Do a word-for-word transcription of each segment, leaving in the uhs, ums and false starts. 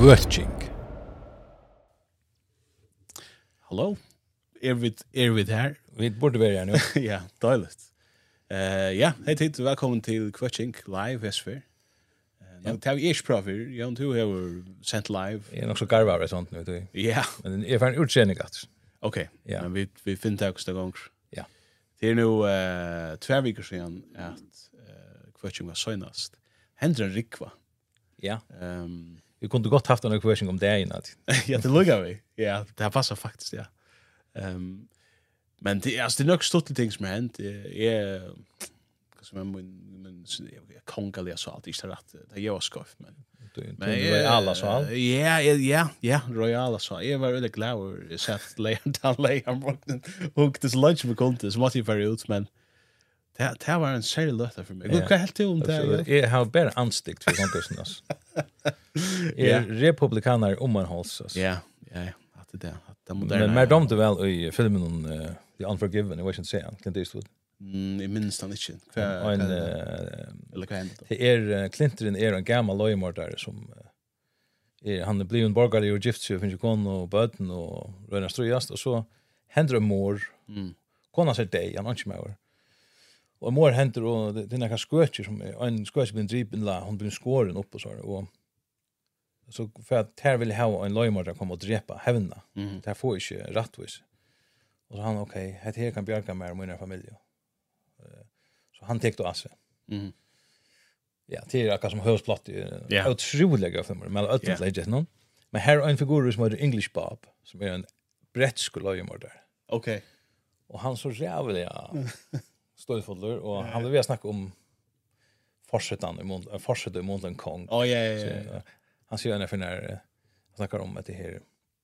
Kvötching. Hallo. Er vi er vi här? Vi borde vara här nu. Ja, dåligt. Eh ja, hej tid, välkommen till Kvötching live Vesper. Nu tar vi ish prover. Jag tror jag har sent live. Jag är nog så garvar sånt nu då. Ja. Men är för en utsändning att. Okej. Ja. Men vi vi finner det också gånger. Ja. Det är nu eh två veckor sedan att eh Kvötching var senast. Händer en rikva. Ja. Ehm Vi kunde gott haft en kvötching om det innan. Ja, det luggar vi. Ja, det här passar faktiskt, ja. Um, men det, alltså, det är nog stort ting som har hänt. Jag som jag men men jag kongal så alltid inte rätt. Det är jag skoff men men Royala så all. Ja, ja, ja, Royala så. Jag var väldigt glad och satt lejon down lejon och det lunch med kontot som var ju för ut men det det var en särskild löta för mig. Hur kan helt om det? Jag har bara anstikt för kontosen oss. Är republikaner om man hålls oss. Ja, ja, att det det moderna. Men mer dom det väl i filmen om The Unforgiven, jag vet inte säga. Clint Eastwood. Mm, i minst han inte. Kvar en eller vad händer då? Det är Clinton är en gammal lojmordare som är han blir en borgare och gift sig finns ju kon och böten och röna ströjast och så händer det mor. Mm. Kona säger det, han inte mer. Och mor händer och det är några skötcher som är en skötcher blir driven la hon blir skåren upp och så och så för att här vill ha en lojmordare komma och drepa hävna. Mm. Det får inte rättvis. Och så han okej, okay, det här kan bjärka mer min familj. Så han täckte oss. Mm. Ja, det är akkurat som hösplott i yeah. otroliga filmer med allt yeah. legit någon. Men här är en figur som heter English Bob som är en bretsk lojmordare. Okej. Okay. Och han så jävla stolfuller och han vill snacka om forsättan i mont forsätta i Mountain Kong. Oh ja ja ja. Han säger när för när snackar om att det här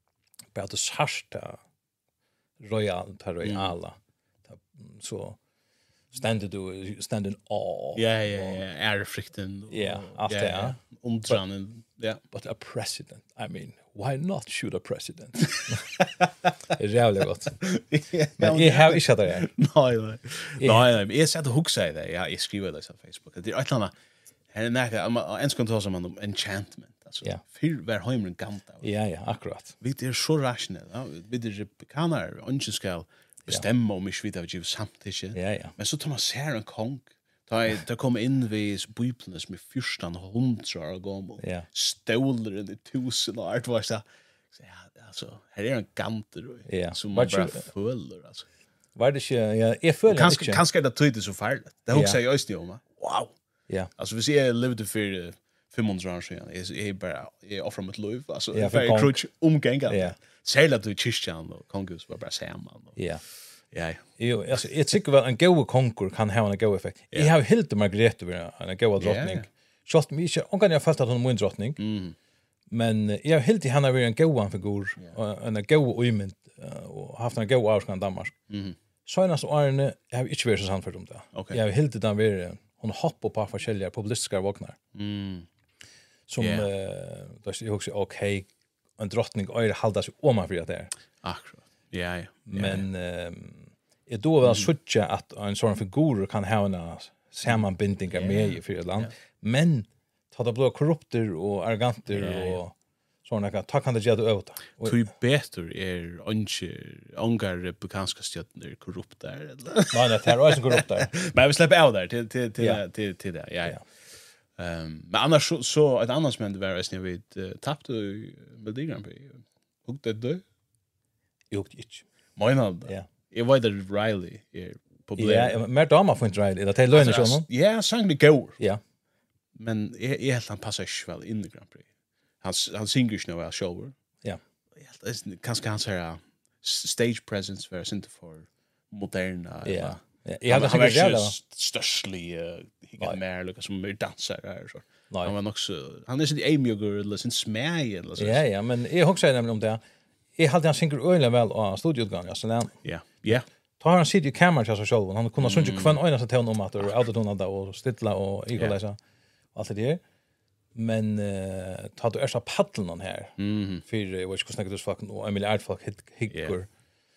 på det sarsta royal royala. Mm. Så ständer du ständer all. Ja ja ja, är frikten. Ja, after ja. Undran ja. But a president. I mean, why not shoot a president? Det är jävligt gott. Men jag har inte det här. Nej, nej. Nej, nej. Jag satt och huxade det. Ja, jag skriver det på Facebook. Det är ett annat. Här är näka, en ska ta som om enchantment. Alltså, ja. Fyr var hemmen ganta. Ja, ja, akkurat. Vi är så rationella. Vi är republikaner. Och inte ska bestämma om vi vet att vi samtidigt. Ja, ja. Men så tar man ser en kong. Da da kom in vid bibeln som är fyrstan hundra år gammal. Ja. Stolar i tusen år var så. Ja, alltså, här är en ganter ja. som man bara följer alltså. Var det inte ja, jag följer kanske inte. Kanske det tydligt så farligt. Det har också jag just om. Wow. Ja. Alltså vi ser levde för femhundra år sedan. Är är bara är offra mitt liv alltså ja, för crutch omgänga. Ja. Säg att du Christian och kongus var bara samman. Ja. Ja. Jo, alltså jag tycker väl en god konkur kan ha en god effekt. Jag har helt Margrethe över en god drottning. Schalt mig inte, hon kan jag fälta att hon är en drottning. Mm. Men jag har helt i henne en god figur och en god ömint och haft en god avskan Danmark. Mhm. Sånas Arne, jag har inte varit så sant för dem där. Okay. Jag har helt den var hon hoppar på forskjelliga publicistiska vagnar. Mm. Som yeah. eh då är också okej en drottning är hålla sig om för det där. Akkurat. Ja, ja. Men ehm är då väl switcha att en sån figur kan ha en sammanbindningar med i för ett land. Men ta det blå korrupter och arroganter och såna kan ta kan det göra ut. Och hur bättre är inte ångar republikanska stjärnor korrupta eller? Nej, det är också korrupta. Men vi släpper av där till till till till till det. Ja. Ja. Ehm men annars så, så ett annat som hände var att ni vet uh, tappade Melodi Prix. Och det då? Jag gick inte. Menar ja. Jag var där Riley är problem. Ja, mer damer får inte Riley. Det är lönen så någon. Ja, sang det går. Ja. Men jag jag helt han passar väl in i Grand Prix. Han han synger ju väl shower. Ja. Det kanske han säger stage presence versus inte för moderna. Ja. Ja, jag hade säkert jävla störstlig higa mer liksom som mer dansar där så. Han var också han är så det Amy eller sin smäj eller så. Ja, ja, men jag också nämligen om det. Jag hade han synger öle väl och studioutgång så där. Ja. Ja. Ta han sitter i kameran så själv. Han kunde sjunga kvann ena så tillon om att det autotona där och stilla och equalizer. Allt det. Men uh, ta du ersta paddeln här. Mhm. För jag vet inte hur snackar du fucking och Emil Artfolk higgur.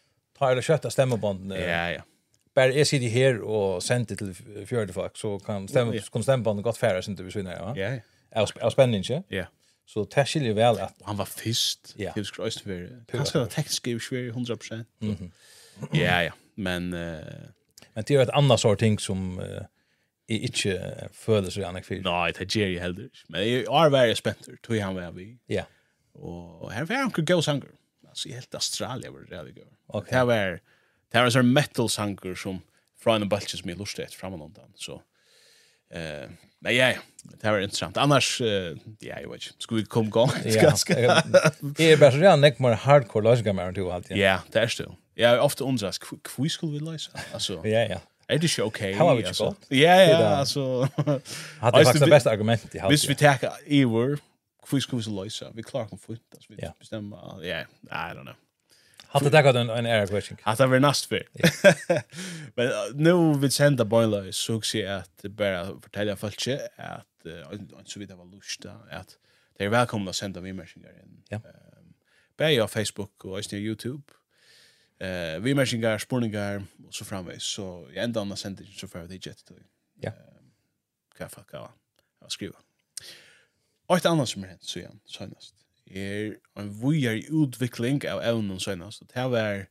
Ta det kötta stämmoband. Ja, ja. Bara jag sitter här och sänder till fjärde folk så kan stämma kan stämbanden gott färre inte vi vinner, va? Ja. Är är spänning, inte? Ja. Så det skiljer väl att Han var först. Ja. Det skulle öst för. Kanske det tekniskt är svårt hundra procent. Mhm. Ja, ja. Men uh, men det är ett annat sort ting som uh, är inte föder så gärna för. nej, det ger ju heller. Men jag är väldigt spänd tror jag han var vi. Ja. Och här var han kunde gå sanger. Alltså helt Australien var det really good. Okej. Det var det var en metal sanger som från en bunch som är lustigt framåt någonting. Så eh men ja, det var intressant. Annars uh, ja, jag vet inte. Ska vi komma igång? Ja. Det är bara så redan näck mer hardcore logiska mer till allt. Ja, det är still. Ja, ofta undras hur skulle vi lösa? Alltså Ja, ja. är det ju okej? How have you got? Ja, ja, alltså. Hade faktiskt det bästa argumentet i allt. Hvis vi tar Ewer, hur skulle vi lösa? Vi klarar kan få inte. Vi Ja. bestämmer. Ja, I don't know. Hade tagit en en era question. Att det var näst för. Men uh, nu vill sända boiler så ser jag att bara fortälja folk att uh, så vitt det var lusta att det är välkomna att sända vimersningar in. Ja. Um, på Facebook och på YouTube. Eh uh, vimersningar, spurningar och så framvis så jag ända andra sändning så för det jet till. Ja. Kaffe kaffe. Jag skriver. Och ett annat som är hänt så igen senast. Er en vujer utvikling av evnen senast. Det här var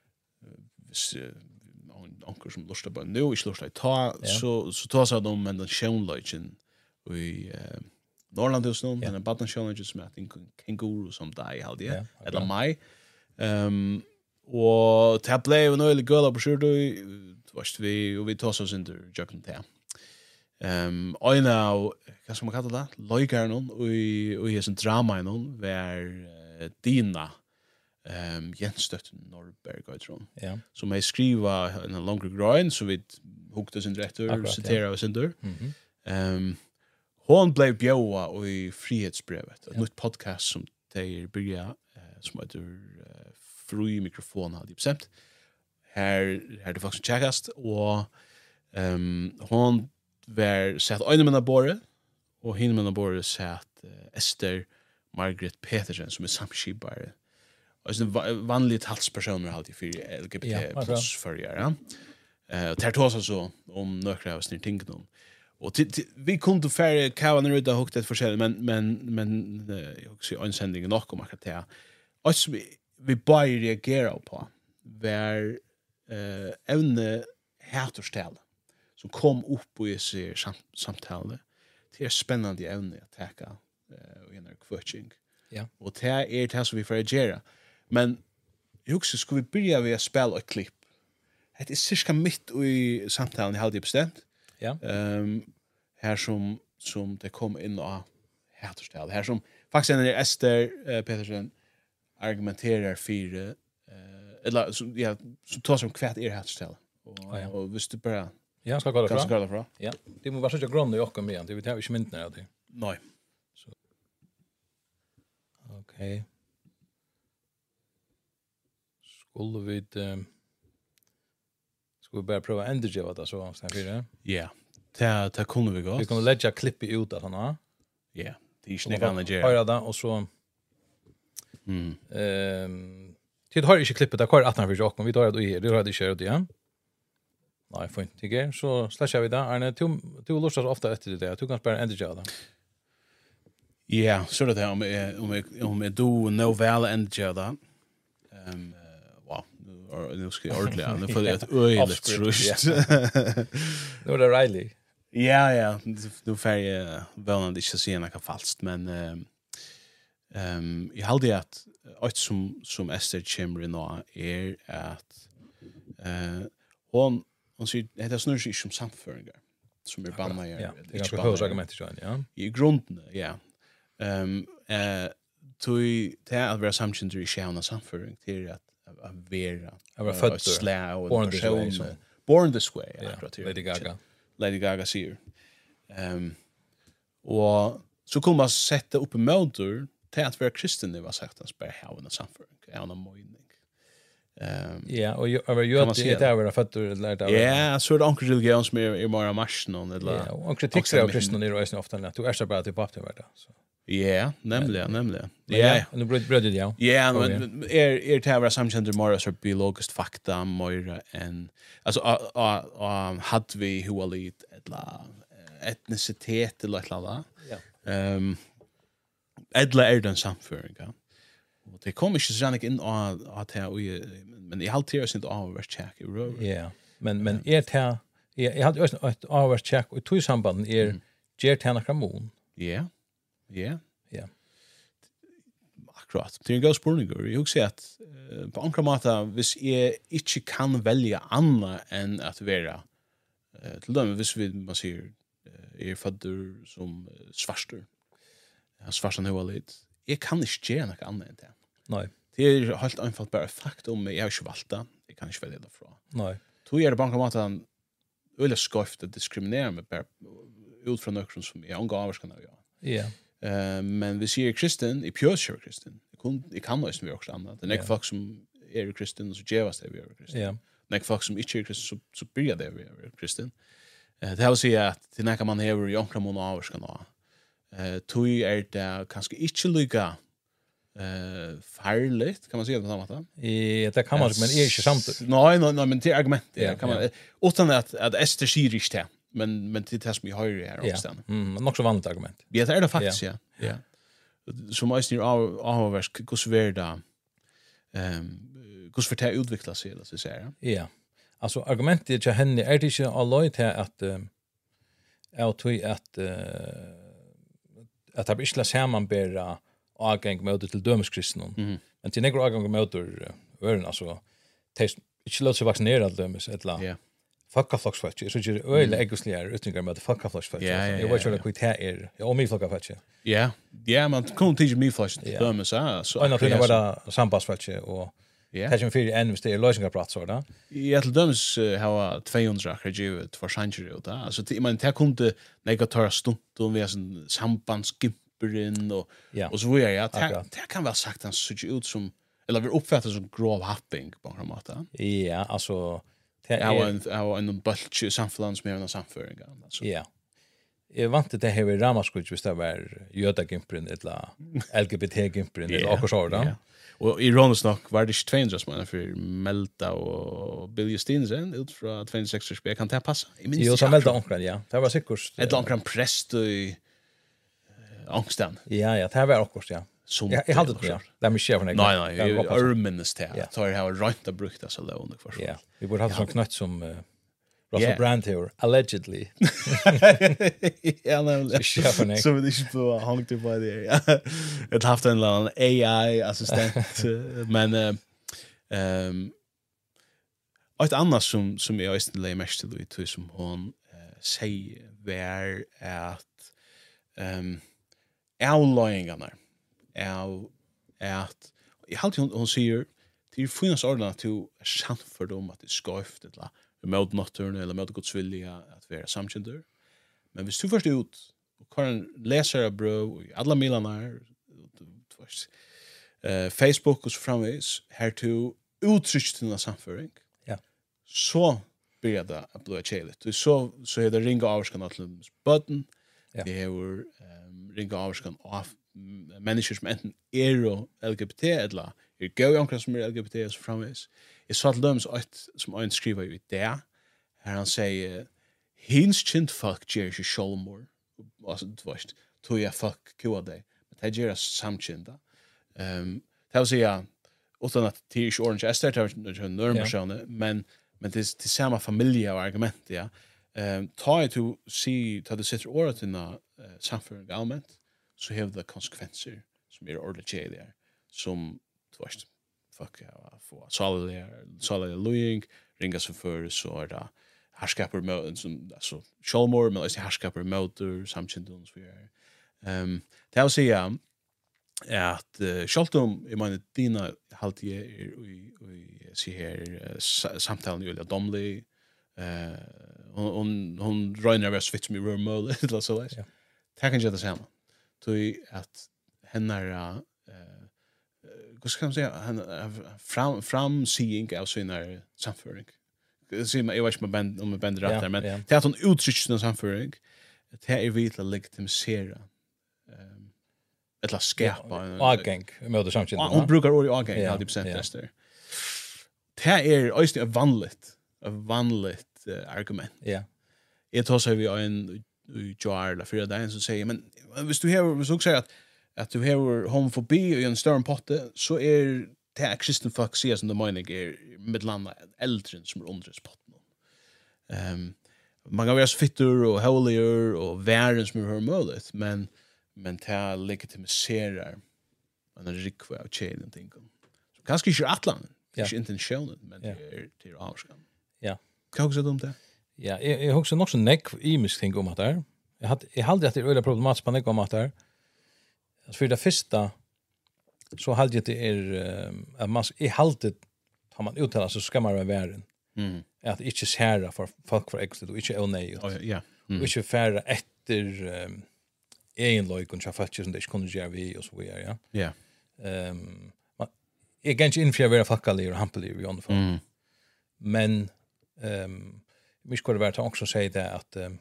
onkel som lustar på nu, ikke lustar ta, så så tar seg de med den sjønløgjen i uh, Norrlandhusen, den baden sjønløgjen som er en kenguru som deg, halde jeg, eller meg. Um, og det ble jo nøylig gøla på skjortu, vi, og vi tar oss under jøkken til. Um, og av, hva skal man kalla det? Løygaren og i, og i en drama i noen var uh, Dina um, Jens Norberg, jeg tror. Ja. Som jeg skriva en långre grøn, så vi hukte sin rektor, citerar oss under. Mhm. Um, hon blev bjøa i Frihetsbrevet, et nytt podcast som de byrja, uh, som heter uh, Fri mikrofon, hadde jeg bestemt. Her, her er det faktisk tjekkast, og um, hon var sett øyne med bordet, og henne med bordet sett uh, Esther Margaret Petersen, som er samskibare. Og sånne vanlige talspersoner alltid for L G B T Ja, plus førjere. Uh, og det tar oss altså om nøkere av snir ting noen. Og til, til, vi kunne færre kavaner ut av hukket forskjellig, men, men, men uh, jeg har ikke si øynsendingen nok om akkurat det. Og som vi, vi bare reagerer på, var uh, evne hætorstale, som kom upp i sig sam samtalet. Det är spännande ämne att täcka eh och en coaching. Ja. Och det är det som vi får göra. Men jag också ska vi börja med att spela ett klipp. Det är cirka mitt i samtalet i halvtid bestämt. Ja. Ehm um, här som som det kom in och härstal. Här som faktiskt när Esther uh, Petersen argumenterar för eh uh, eller så ja så tar som kvärt är härstal. Och ah, ja. och visst du bara Ja, ska gå där Kanske fram. gå därifrån. Ja. Det måste vara så grund i och med. Det vet jag inte myntna av det. Nej. Så. Okej. Skulle vi um, skulle vi bara prova ändra det vad det så sen för det. Ja. Det det kunde vi gå. Vi kan lägga klipp ut att han har. Ja. Det är inte kan det. Höra det och så Mm. ehm till har inte klippet där kvar att han för jag vi tar det i det har det kört det ja. Nej, fint. Det är så slashar vi där. Arne, du du lustar så ofta efter det där. Du kan bara ändra det där. Ja, så det om om om om du no väl ändra det. Ehm wow, nu ska jag ordentligt. Nu får jag ett öjligt trust. Nu är det Riley. Ja, ja, nu får jag väl inte se något falskt, men ehm ehm jag hade att ett som som Esther Chimney nå är att eh hon hon säger det är snurr sig som samföringar som är banna Ja, det är ganska högt argument i ja. I grunden, ja. Ehm eh tui det att vara samkyndur i själva samföring till att att vara Jag var född slä och born this way. So. Born this way. Ja, Lady Gaga. Lady Gaga säger. Ehm och så kommer man sätta upp en motor till att vara kristen det var sagt att spara ha en samföring. Ja, en mening. Ehm ja, och jag var ju att det där var född eller lärda. Ja, så det onkel religion som är är mer marschen eller. Ja, och kritik av kristna är ju ofta att du är så bara till pappa vart så. Ja, nämligen, nämligen. Ja, nu bröd bröd ja. Ja, men är är det här samkända mer så biologiskt fakta mer än alltså a hade vi hualit eller etnicitet eller något sånt. Ja. Ehm Edla är den samföring, ja. Och det kommer inte så in att här men i allt det inte avvärst check i rör. Ja. Men men är det här jag hade just ett avvärst check och två samband är ger tjäna kramon. Ja. Ja. Ja. Akkurat. Det är en god spurning. Jag vill säga att uh, på andra mata, hvis jag inte kan välja annat än att vara uh, till dem, hvis vi, man säger, uh, är födder som uh, svarster. Jag har svarsan huvud lite. Jag kan inte göra något annat än det. Nej. Det är helt enkelt bara faktum, jag har inte valt det. Jag kan inte välja det från. Nej. Då är det på andra mata öliga skoft att diskriminera mig bara ut från något som jag omgår avskan av. Ja. Uh, men vi ser kristen i pjöskör kristen. Jag kan jag kan också vi också annat. Det är folk som är kristen så gevas det vi är kristen. Ja. När folk som inte är kristen så så blir det vi är kristen. Eh uh, det vill säga att det när man har i ankra mån av ska nå. Eh tui är det kanske inte lika eh farligt kan man säga på samma sätt. Ja, det kan man men är inte samt. Nej, nej, nej, men det är argument. Ja, kan man ja. utan att att Ester säger inte men men det är som vi har ju här också. Ja. Mm, nog så vanligt argument. Ja, det är det faktiskt, ja. Ja. Som mest ni av avvärsk hur så är det ehm hur för det utvecklas sig så säger jag. Ja. Alltså argumentet till henne är det inte alloy till att är till att att det blir sammanbära avgång med till dömeskristna. Mm. Men till några avgång med öron alltså test inte låter sig vaccinera dömes eller. Ja. Fackaflocksfatch. Så det är öle egosliga utnyttjar med fackaflocksfatch. Jag vet inte vad det är. Jag om mig fackaflocksfatch. Ja. Ja, man kan inte mig flash till dömes så. Så en att det var det sambandsfatch och ja. Kanske för en hvis det är lösningar prat så där. Ja, till dömes har tvåhundra graduate för century och där. Alltså det man det kunde negativa stund och vi har en sambandsgimperin och och så vidare. Ja, det kan vara sagt att så ut som eller vi uppfattar som grov happing på något mata. Ja, alltså ja, en ja, en bulge samfällan som är en samföring alltså. Ja. Jag vant det här i ramaskritt just det var jödagimprin eller L G B T-gimprin eller också så där. Och ironiskt nog var det inte tvåhundra som man för Melta och Bill Justinsen ut från tjugosex års spel kan det passa. Jo, så Melta onkran, ja. Det var säkert ett onkran präst i Ångstan. Ja, ja, det var också ja. Som jag, jag hade det ja. Det är mycket chef för mig. Nej, nej, jag urminnes det. Tar det här rätt att bruka så långt för. Ja, vi borde ha sån knött som uh, Russell yeah. Brand here allegedly. Ja, nej. Så vi inte på hang till på det. Ja. Jag har haft en annan A I assistent men ehm ett annat som som jag just lägger mest till det som hon säger var att ehm outlyingarna är att jag har hon hon säger till finnas ordna till sant för dem att det ska efter det mot naturen eller mot Guds vilja att vara samkända. Men hvis du först ut och kan läsa bro i alla milarna först eh Facebook och så framvis här till uttryckt till samföring. Ja. Så blir det att bli cheligt. Så så är det ringa avskan till button. Ja. Det är um, ringa avskan av människor som enten är L G B T eller är gå omkring som är L G B T och så framvis. Jag sa till dem som en skriver i det här han säger hins kint folk ger sig självmord alltså du vet tog jag fuck kua dig men det ger samkända ehm det vill säga utan att det är orange ester det är närmare men men det är till samma familj och argument ja ehm tar jag till se ta det sitter året i na samföring allmänt så har det konsekvenser som är ordentligt där som du vet fuck ja för solid solid lying ringa så för så är det härskapar med som alltså självmord men alltså härskapar motor samkindons vi är ehm det vill säga att självtom i mina dina halt jag i i se här samtalen ju lite domlig eh hon hon räknar väl switch me room mode eller så där tack kan jag det samma till att hennar eh hur ska man säga han fram fram seeing av sina samföring se mig jag vet inte band om band rätt där men det är att hon uttrycker den samföring det är vitt att legitimisera ehm eller skärpa avgång med det samtidigt hon brukar ordet avgång hundra procent där det är just ett vanligt ett vanligt argument ja jag tror så vi en jar eller för det så säger men hvis du har så säger att att du har homofobi i en större potte så är det kristen folk ser som de menar är mellan äldre som är under potten. Ehm man kan vara så fittor och holier och värden som är möjligt men men ta legitimiserar en rikva av chain ting. Så kanske inte atlan. Det är inte intentionen men det är det är avskan. Ja. Kan också dum det. Ja, jag jag också nog så neck i mig tänker om att där. Jag hade jag hade att det är öde problematiskt på neck om att där. Så för det första så hade det är att man i haltet har man uttalat så ska man vara värden. Mm. Att inte sära för folk för extra och inte onödigt. Ja, ja. Och inte färra efter egen lojkon så faktiskt som det kunde göra vi och så vidare, ja. Ja. Ehm man är ganska inför vara facklig och hampelig i alla fall. Mm. Men ehm vi skulle vara också säga det att um,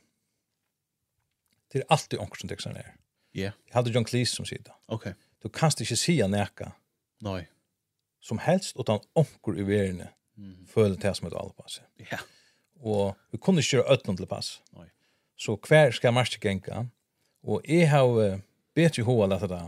det är alltid onkel som textar ner. Ja. Jag hade John Cleese som sitter. Okej. Du kan inte säga näka Nej. som helst utan onkel i världen Mm. följer det som ett allpass. Ja. Och vi kunde inte köra öppna till pass. Nej. Så kvar ska marsch gänga och jag har bättre hål att det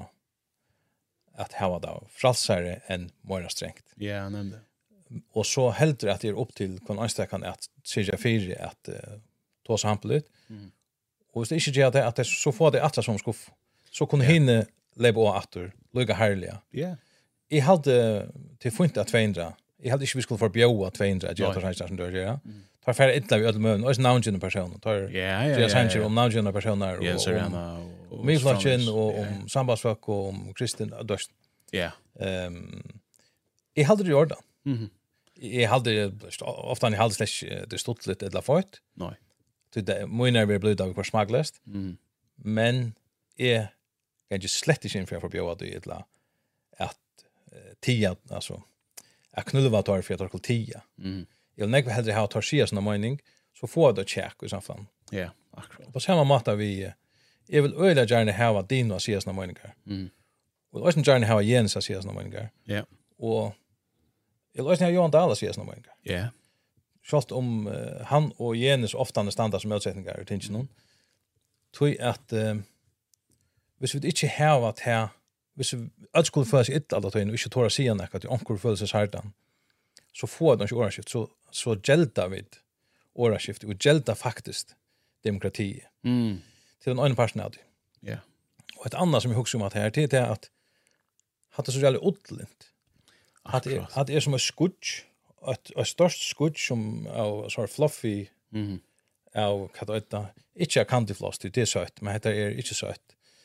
att ha det frälsare än mer strängt. Ja, nämnde. Och så heldur att det är upp till kon anstakan att säga fyra att uh, ta sig hampligt. Mm. Och hvis det inte gör det att det så får det att som skuff så kunde hinne leva och åter lugga härliga. Ja. Jag hade till funta tvåhundra. Jag hade inte vi skulle förbjuda tvåhundra att göra det som du gör. Tar färre inte vi öll mön och namngen personer tar. Ja, ja. Jag säger om namngen personer och Ja, Serena och Miflachen och om sambandsfolk och om kristen döst. Ja. Ehm jag hade det gjort. Mhm. Jag hade ofta jag hade slash det stod lite eller fort. Nej. Så det måste vi bli av för smaglöst. Mhm. Men är kan ju slett inte inför för bjöd det eller att tia alltså jag knulla tar för att ta tia. Mhm. Jag nägg hellre ha tar sig såna mening så får det check och så fan. Ja, akkurat. På samma måte vi jag vill öra gärna ha din och se såna meningar. Mhm. Och också gärna ha Jens att se såna meningar. Ja. Och jag låter jag Johan Dallas se såna meningar. Ja. Självt om uh, han och Jens ofta är standard som motsättningar och tänker någon. Tror att uh, hvis vi inte har att här hvis vi alls skulle få sig ett alla tiden och inte tåra sig något att onkel föll sig härdan så får de inte åraskift så så gälda vid åraskift och gälda faktiskt demokrati Mm. till en annan person. Ja. Och ett annat som jag huxar om att här det är att hade så jävla odlint. Att är att är som en skutch ett ett störst skutch som av så fluffy Mhm. av katta inte candy floss det är sött men det är inte sött.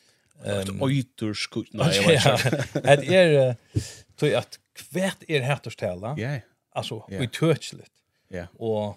Ehm Oitur skut. Nej, jag vet inte. Det är så att kvärt är här att ställa. Ja. Alltså Ja. vi touchligt. Ja. Och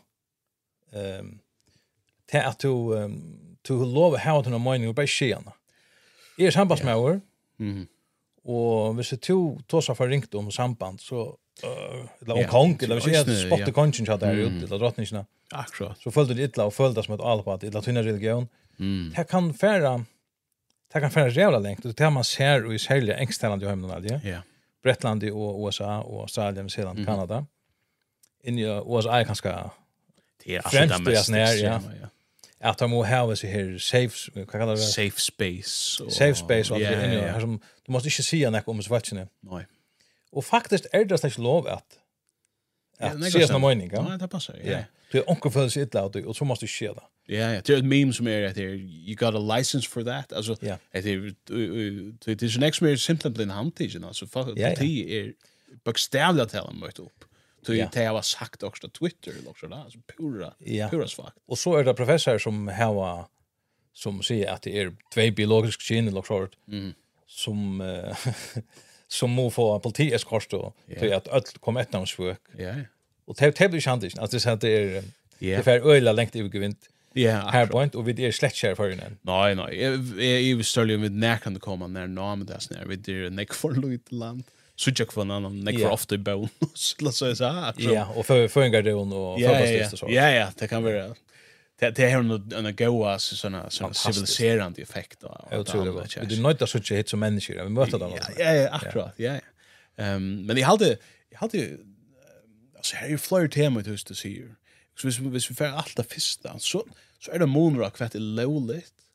ehm det att du um, to love how to know by Shana. Är sambandsmäver. Mhm. Och hvis det to tosa för ringt om samband så uh, eller om Ja. kong eller hvis jag Just nu, spotte ja. kongen chat där Mm. ute eller drottningen Akkurat. så följde det illa och följde som ett allpå illa tunna religion. Mm. Det kan färra det kan färra jävla längt och det man ser och i sälja engställand i hemmen alltid. Ja. Bretland och U S A och Australien, Nya Zeeland, Mhm. Kanada. In i U S A är ganska Det är Främst alltså det är sån här, ja. ja. att de må ha sig här safe vad kallar det Safe space. och- safe space och Ja, det inne ja, här som du måste inte säga något om svartsen. Nej. Och faktiskt är det inte lov att Ja, att det se går såna meningar. Nej, det passar. Ja. Ja. Det är onkel för sig illa och så måste ske det. Ja, ja. Det är ett meme som är att det är, you got a license for that. Alltså, Ja. det är det är så next mer simpelt än handtigen. Alltså, för Ja, ja. det är bokstavligt talat mött upp. Så Ja. det har sagt också på Twitter eller också där. Alltså, pura, Ja. pura svagt. Och så är det professor som har som säger att det är två biologiska kön eller så Mm. som uh, som må få politieskort och Ja. för att allt kommer ett namn svök. Ja, ja. Och det det blir chantigt att det så att det är Ja. det för öla längt i gevint Ja, här akkurat. point och vi är släkt kär för den. Nej, nej. Jag är störlig med när kan det komma när namn det snär. Vi det neck för Louis land. Så jag får någon neck för Ja. ofta i bön. Låt säga så här. Ja, och för för en gardon och Ja, ja, förfast och så. ja, ja, det kan vara. Det det har en en goa såna såna Fantastiskt. civiliserande effekt då. Otroligt gott. Vi är nöjda så att hit som människor. Vi möter dem. Ja, ja, ja, akkurat. Ja. ja. Ehm, men jag hade jag hade alltså här är ju fler tema ut just det ser. Så hvis, hvis vi får allt det första så så är det monra kvart är lowligt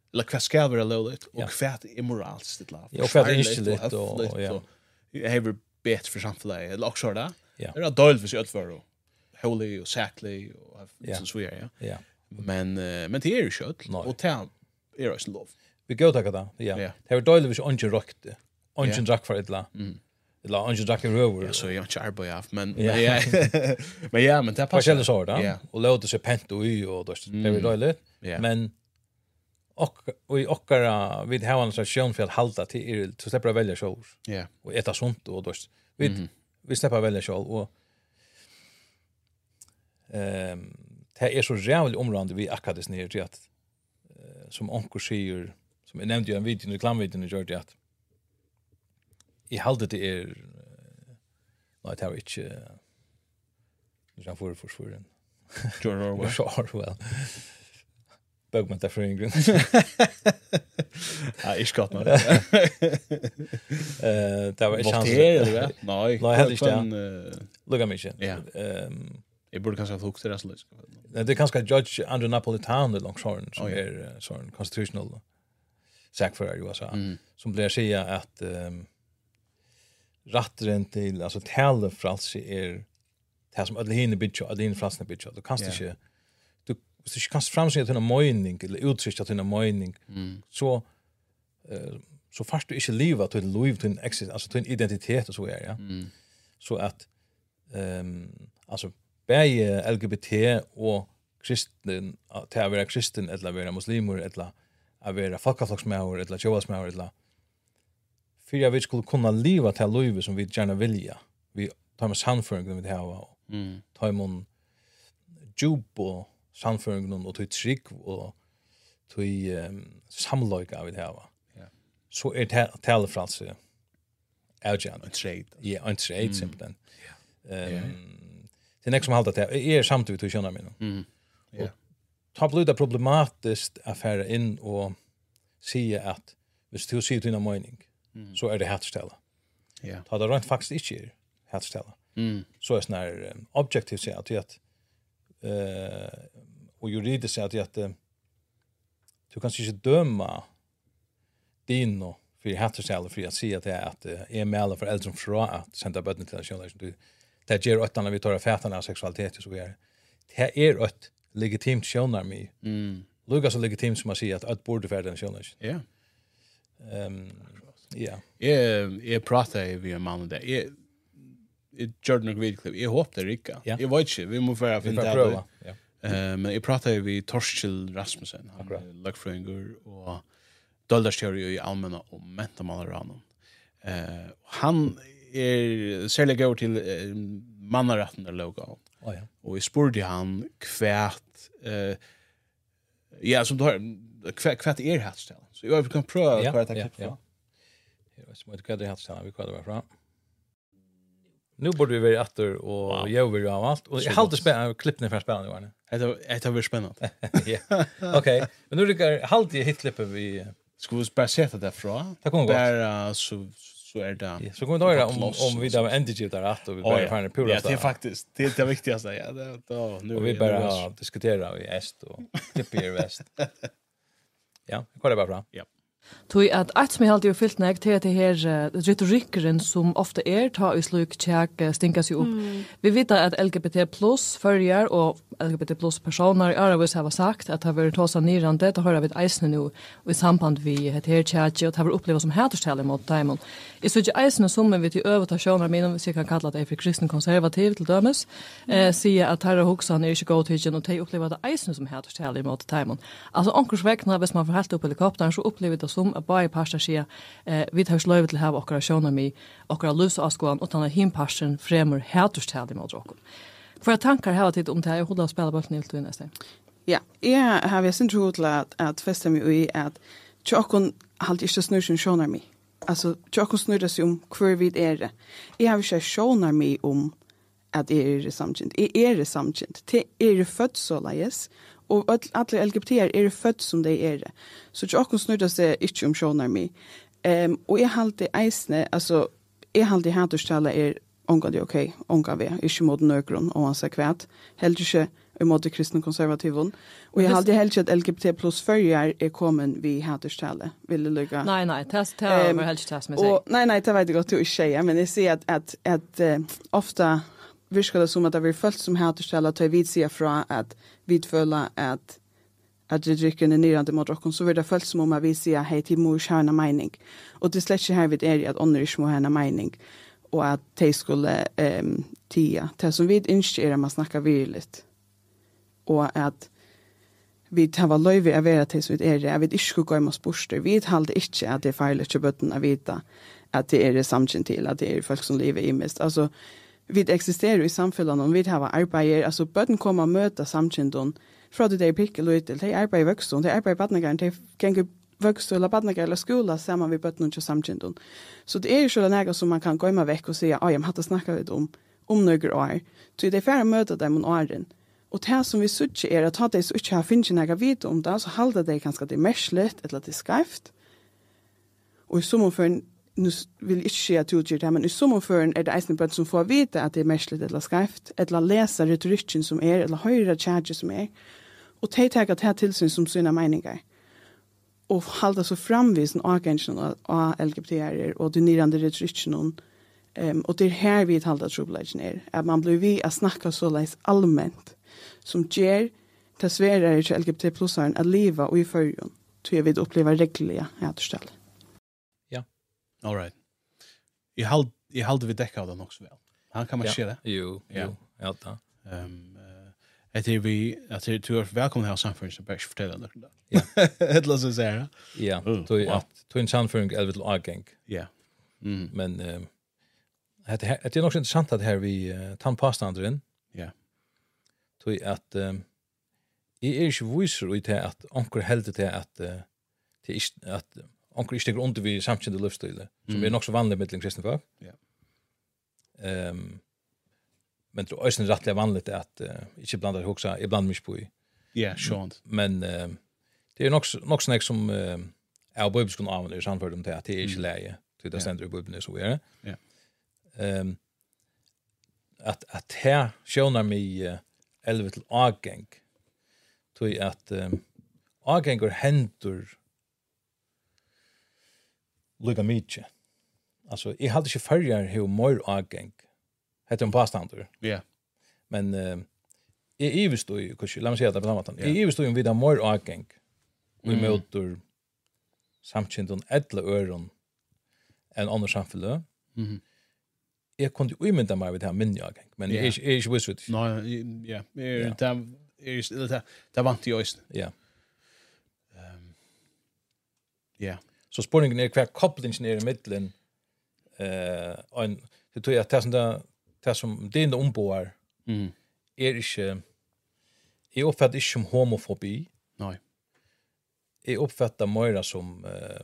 eller vad ska vara lovligt och Ja. vad är moraliskt det Ja, och vad är inställt och ja. Jag har bet för samhället eller också där. Ja. Det är dåligt för sig utför holy och säklig och Ja. så så är ja. Ja. Men uh, men det är ju kött Nej. och det är också lov. Vi går tacka då. Ja. Ja. Det var dåligt hvis ungen rökte. Ungen Ja. drack för ett la. Mm. Eller ungen drack i röver. Ja, så jag inte arbetar haft men Ja. men ja. Men ja, men det Passar passar. det så då. Ja. Och låter sig pent och i och då det var dåligt. Ja. Men och och i okkara vid har en station för att hålla till er så släpper jag välja själv. Ja. Och äta sånt och då vi Mhm. vi släpper välja själv och ehm det är så jävligt område vi akadis ner till att eh, som onkel säger som jag nämnde ju en video i reklamvideon i George att i halde det är eh, nej det har inte nu kan få för för den. George Orwell. Så Orwell. Bögman där för en grund. Ja, ich gott mal. Eh det var en chans. Voltaire eller vad? Nej. Nej, heller inte, ja. uh, Look at me shit. Ja. Ehm Jag borde kanske ha hukt det så lite. det är ganska Judge Andrew Napolitano det långt sån som Oh, ja. är uh, sån constitutional sak för U S A Mm. som blir säga att um, rätten till alltså tale fralse är det som alla hinner bitcha alla hinner fralsna bitcha då kan du Ja. inte du hvis du kan framsäga till en mening eller uttrycka till en mening Mm. så uh, så fast du inte lever till liv till en exist alltså till en identitet och så är ja Mm. så att ehm alltså bäge L G B T och kristen att vara kristen eller vara muslimer eller att vara folkafloksmänniskor eller jehovasmänniskor eller för jag vet skulle kunna leva till livet som vi gärna vilja vi tar med samföringen vi har Mm. tar med jobb och samföringen och till trick och till um, samlöjka vi har Ja. så är det talfranse Eljan En trade. ja en trade simpelt Ja. ehm det är som hållt att det är samtidigt du känner mig nu. Mm. Ja. Ta blir det problematiskt affärer in och se att hvis du ser dina mening Mm. så är det hatställa. Ja. Ta det rent faktiskt inte är hatställa. Mm. Så är snar um, objektivt så att att eh och juridiskt så att att uh, du kan inte döma din och för hatställa för att se att det är att uh, är med alla föräldrar som fra att sända barnen till kärlek du det ger åt när vi tar fätarna av sexualitet och så vidare. Det är ett legitimt könarmi. Mm. Lugga så legitimt som man säger att att borde vara den könarmi. Ja. Ehm ja. Jag jag pratar ju vi en man där. Jag jag gjorde nog videoklipp. Jag hoppas det rika. Ja. Jag vet inte, vi måste vara Vi finna får det. pröva. Ja. Eh men jag pratar ju vi Torskild Rasmussen, han Akkurat. är lagfröingur och dollarsteori i allmänna och mentamalaran. Eh han är särskilt går till eh, mannarätten där logo. Oh, ja. Och vi spurgade han kvärt eh ja som du har kvärt kvärt är här ställ. Så jag kan pröva Ja, kvärt det ja, klipp. ja. Det var smart kvar det har stannat vi kvar det var fram. Nu borde vi vara åter och Wow. jag vill ha allt och Så jag hade gott. spela klippen för spelande var det. Det det var spännande. Ja. Okej. Men nu rycker halt i hitklippen vi Ska vi bara sätta det från? Det kommer gå. Där så så är det. ja, så kommer det om Loss, om vi där energy där att och vi Oh, bara ja. får en pura. Ja, det är faktiskt det är det viktigaste. Ja, det då nu och vi bara har diskutera i est och klippa i väst. Ja, kvar det bara bra. Ja. Tui at eitt som jeg alltid har fyllt nek til at det her uh, retorikkeren som ofte er, ta i sluk tjekk uh, stinka seg opp. Mm. Vi vet at L G B T plus følger og L G B T plus personer i Aravis har sagt at det har vært tåsa nyrande, det har vi eisene nå i samband vi het her tjekk, og det har vært opplevd som hæterstelle mot daimon. Jeg synes ikke eisene som vi til øvetasjoner mine, hvis jeg kan kalla det for kristen konservativ til dømes, mm. eh, sier at herre hoksan er ikke godtidgen, og de opplever det eisene som hæterstelle mot daimon. Altså, onkurs vekna, hvis man får helt opp helikopteren, så opplever det som at bare pastor sier, eh, vi tar sløyve til å ha okkara sjonermi, okkara livsavskåan, og tanna himparsen fremur hæterstelle mot dere. For jeg tankar her tid om det her, hodda å spela bort nilt i neste. Ja, jeg har vært sin tro til at, at feste meg i at tjokken halte ikke snur sin sjoner meg. Altså, tjokken snur det seg om hvor vi er det. Jeg har ikke sjoner meg om at jeg er samkjent. Jeg er samkjent. Det er født så leies, og alle L G B T-er er født som de er det. Så tjokken snur det seg ikke om sjoner meg. Um, og jeg halte eisne, altså, jeg halte hatterstelle er onka det okej, onka vi, ikke mot nøkron, og han sier kvæt, heller ikke mot kristne konservativen. Og jeg hadde heller ikke at L G B T plus førjer er kommet vi haterstelle, ville lykke. Nei, nei, det er um, helt ikke det som jeg sier. Nei, nei, det vet jeg godt du ikke sier, men jeg sier at, at, at uh, ofte virker det som at det blir følt som haterstelle, at vi sier fra at vi føler at at det drikker en nyrande mot rocken, så vil det følt som om at vi sier hei til mor ikke har en mening. Og det er slett ikke her vidt er at ånder ikke må ha en mening, og at de skulle um, tia. Det som vi ikke er at man snakker virligt, og at vi tar løyve av være til som vi er, at vi ikke skulle gå i oss borster. Vi talte ikke at det er feil til bøtten av vita, at det er samkjent til, at det er folk som lever i mist. Altså, vi eksisterer i samfunnet, og vi har arbeider, altså bøtten kommer og møter samkjenten, fra det der pikkel og yttel, de arbeider i vøkstånd, de arbeider i badnegaren, de ganger vøkstånd eller badnegaren eller skola sammen vi bøtten og samkjenten. Så det er jo sånn noe som man kan gå med vekk og si, å, jeg hadde snakket litt om, om noen år. Så det er ferdig å møte dem om åren. Og det som vi sier er at ha de som ikke har finnet noe vite om det, så halder de kanskje at det er merslet, eller at det er skreft. Og i sommerføren, nu vil jeg ikke si at du gjør det, men i sommerføren er det eisende bøtt som får vite at det er merslet eller skreft, eller lese retorikken som er, eller høyre tjadje som er, og de tar det tilsyn som sine meninger. Og halda så framvisen av agenten av L G B T-er og de nyrande retorikken, um, og det er her vi halda trobladjen er, at man blir vi å snakke så leis allmänt, som gjør til sverere til L G B T-plusseren at livet og i førjen, tror jeg vi opplever reglige hæterstelle. Ja. All right. Jeg halde, jeg halde vi dekka av det nok så vel. Han kan man Ja. se det. Jo, Ja. jo, ja, da. Um, uh, jeg tror vi, jeg tror du er velkommen her samfunnet som bare ikke forteller noe om det. Ja. Et eller annet sier, ja. Ja, Oh, tog wow. at tog en samføring er til avgäng. Ja. Mm. Men eh det det är också intressant att här vi uh, tar påståenden. Ja. Tog att um, jag är inte viser ut till att onkel helt till att uh, till att onkel är stiger under vi samkända livsstil som Mm. är nog så vanligt med kristna folk. Ja. Ehm men det är också rättligt vanligt att uh, inte blanda ihop så ibland mycket på i. Ja, skönt. Men uh, det är nog nog snack som uh, är bibelskon av det samförd om det att det är inte läge till det ständer i bibeln så är det. Ja. Ehm att att här sjönar mig uh, elva till avgäng. Tog att um, avgäng går händer lugga mycket. Alltså jag hade inte förjar hur mer avgäng. Heter en påstående. Ja. Men uh, jag är just då ju kanske låt mig säga det på samma sätt. Jag är just då ju vidare mer avgäng. Vi Mm. möter samkända ädla öron än andra samfällen. Mhm. Jag kunde ju mynda mig vid det här minjagäng, men jag Ja. är är inte visst ut. Nå, ja, er Ja. det er det det vant jeg også. Ja. Ehm. Ja. Så spårningen är kvar kopplingen är i mitten eh en det tror jag att det som det det som det är omboar Mhm. är inte jag uppfattar inte som homofobi. Nej. Jag uppfattar mer som eh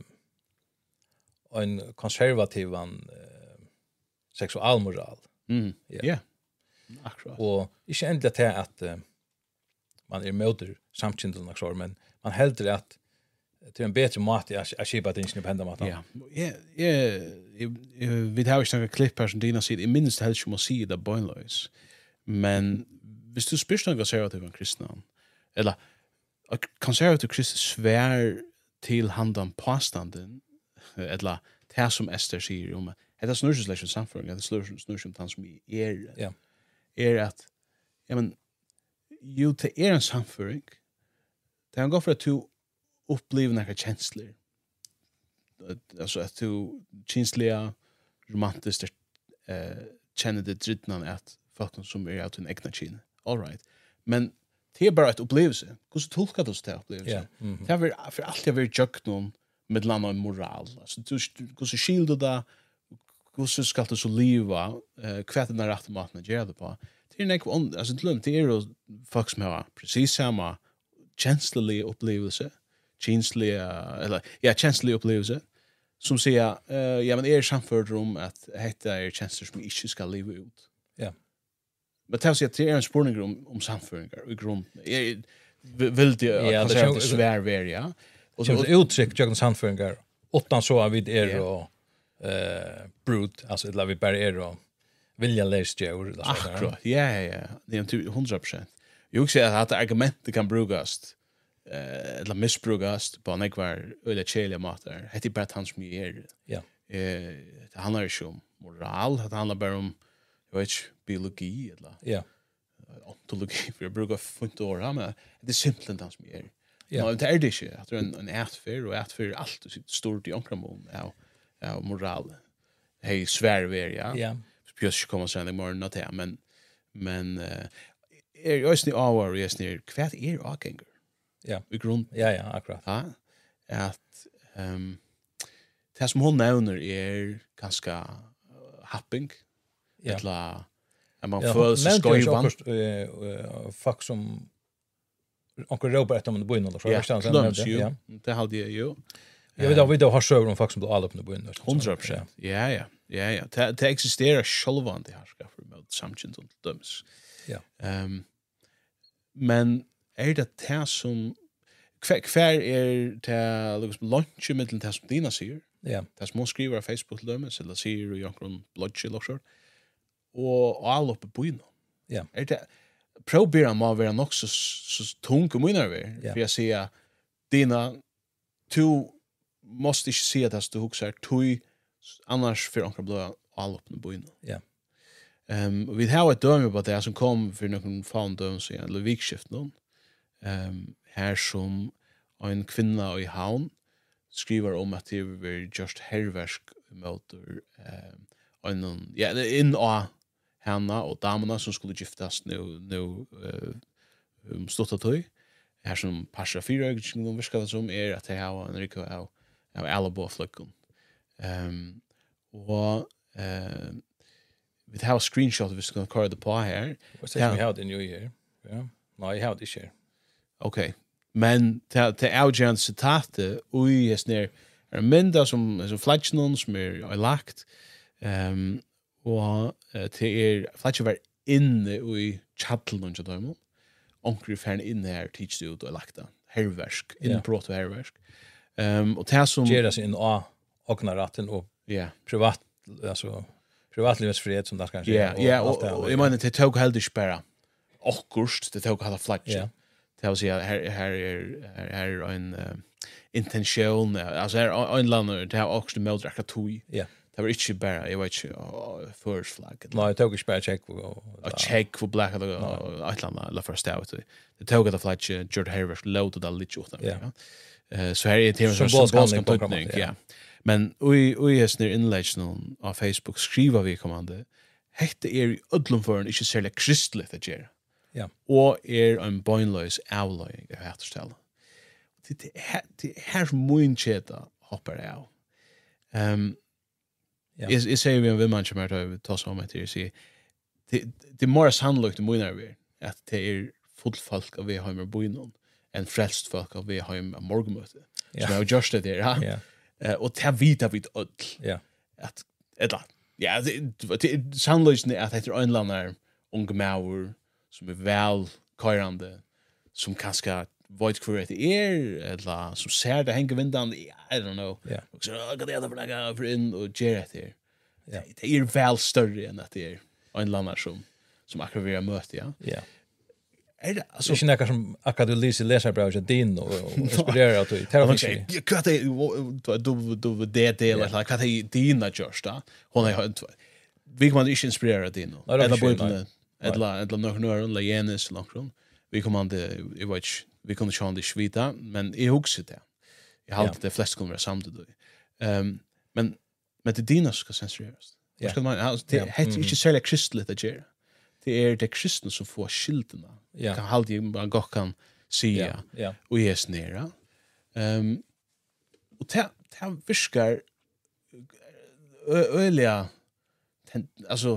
en konservativ en eh, sexualmoral. Mhm. Ja. Ja. Akkurat. Och inte ändå till att uh, man är moder samkända och så, men man heldur att det är en bättre mat att att skipa det inte på hända maten. Ja. Ja, ja, vi har ju snakka klipp här som Dina säger, i minst helst som att se det bönlös. Men hvis du spyrs någon konservativ kristna, eller a konservativ kristna svär till handan påstanden, eller det som Esther säger om att det snurrar sig samföring, det snurrar snurrar som han som är Ja. är att ja men ju till er en samföring det kan gå för att du upplever några känslor. Alltså att du känsliga romantiskt eh känner det drittnan att folk som är att en egna känna. All right. Men det är bara ett upplevelse. Hur så tolkar du det upplevelse? Ja. Mhm. Det har för allt jag vill jukt någon med landa och moral. Alltså du hur så skilda där hur så ska du så leva eh kvätten där rätt maten att göra det på. Det är näck on alltså det det är ju folk som har precis samma känsliga upplevelse. Känsliga eller ja känsliga upplevelse som säger eh ja men är samförd om att detta är känslor som inte ska leva ut. Ja. Men det är ju en spårning om om samföringar i grund. Jag vill det Ja, att det säga känns- det svär ver ja. Och så uttryck jag kan samföringar utan så att vi är Ja. och eh brut alltså det vi bara är och vilja läs djur eller så där. Akkurat, ja, ja, ja. Det är hundra procent. Jag vill säga att argumentet kan brukas eh eller missbrukas på nekvar eller chela matar. Det är bara hans som är. Ja. Eh det handlar ju om moral, det handlar bara om jag vet inte, biologi eller Ja. ontologi för brukar funta ord men det är simpelt hans som är. Ja. Ja, det är det inte. Att det är en, en ätfyr och ätfyr allt så stort i omkring ja, ja, moral. Hej svär ver ja. Ja. Spjörs kommer sen imorgon nåt här men men uh, är ju ösni hour är snir kvärt är avgänger. Ja. I grund Ja, ja, akkurat. ja att ehm det som hon nämner är ganska uh, happing. Ja. Eller att man Ja, får så skojan. Eh fack som onkel Robert om det börjar då så Ja, förstås klums det. ju. Ja. Det hade jag ju. Jag vet då vi då har söver om fack som då alla upp på början. hundra procent. Ja, ja. Ja, ja. Det det existerar självande här ska för mot samtidigt och döms. Ja. Ehm men är det det som kvar kvar är det liksom lunch med det som dina säger. Ja. Det som hon skriver på Facebook döms eller säger ju någon bloodshed och så. Och alla uppe på byn. Ja. Är det probera må vara nog så så tung och nerver. Ja. För jag säger dina två måste inte se att du huxar tui annars för onkel blå all upp på byn. Ja. Ehm um, vi har ett döme på det som kom för någon fan döm så en vikskift då. Ehm här som en kvinna i Havn skriver om att det var just herversk motor ehm en ja in och Hanna och damerna som skulle giftas nu nu eh um, stått toy. Här som passar fyra ögon viskar som är att det har en Rico av av Alabo flickon. Ehm och eh vi har screenshot vi ska köra det på här. Vad säger vi har det nu här? Ja. Nej, jag har det share. Okej. Men till till Aljan citate oj är snär är mynda som som flagnon som är lagt. Ehm og uh, til er flatje var inne i chatteln og dem. Onkel fern inne her teach du og lagta herversk in Ja. proto herversk. Ehm og det som Geras in a ognaраtten och ja. privat alltså privatlivsfrihet som det ska säga. Ja, ja, og jeg mener det tog heldig spara. Akkurst det tog alla flatje. Ja. Det vill säga här här är här är en uh, intention alltså är en lander det har också mildrakka tui. Ja. Det var inte bara, jag vet inte, first flag. Nej, jag tog inte bara check och A check for black eller ett land eller första av det. Det tog att flash George Harris loaded det lite åt Ja. Eh så här är det som Symbolsk ganska handling, tydning, ja. Men vi vi är snir inläggen på Facebook skriver vi kommande. Hette är i ödlum för en inte särskilt kristligt att göra. Ja. Och är en boinlös avlöjning av hätterställ. Det det det här muncheta hoppar av. Ehm Ja. Is is säger vi en man som är ta så med till sig. Det det mer sannolikt det menar vi att det är fullt folk av vi har med boinon en frälst folk av vi har med morgonmöte. Ja. Så jag just det där. Ja. Ja. Eh och det vita vid öll. Ja. Att eller ja, det sannolikt är att det är en landar ung maur som är väl körande som kanske vet hur det är eller som ser det hänga vindan I don't know. Ja. Och så går det för några för in och ger det. Ja. Det är väl större än att det är en landar som som akkurat möte, ja. Ja. Är det Så alltså inte något som akademisk läsarbrev din och inspirerar att det jag finns säger vad det du du det det eller vad det dina just då. Hon har vi kan inte inspirera din. Eller både eller eller några några Lejenes långt. Vi kommer det jag vet vi kunde sjå det svita men I hugsa det. Jag har det flest kommer samtidigt. Ehm men men det dina ska censureras. Ja. Ska man alltså det heter inte så kristligt att göra. Det är det kristna som får skilterna. Ja. Kan halt man gott kan se Ja. Ja. och är snära. Ehm och det det viskar öliga alltså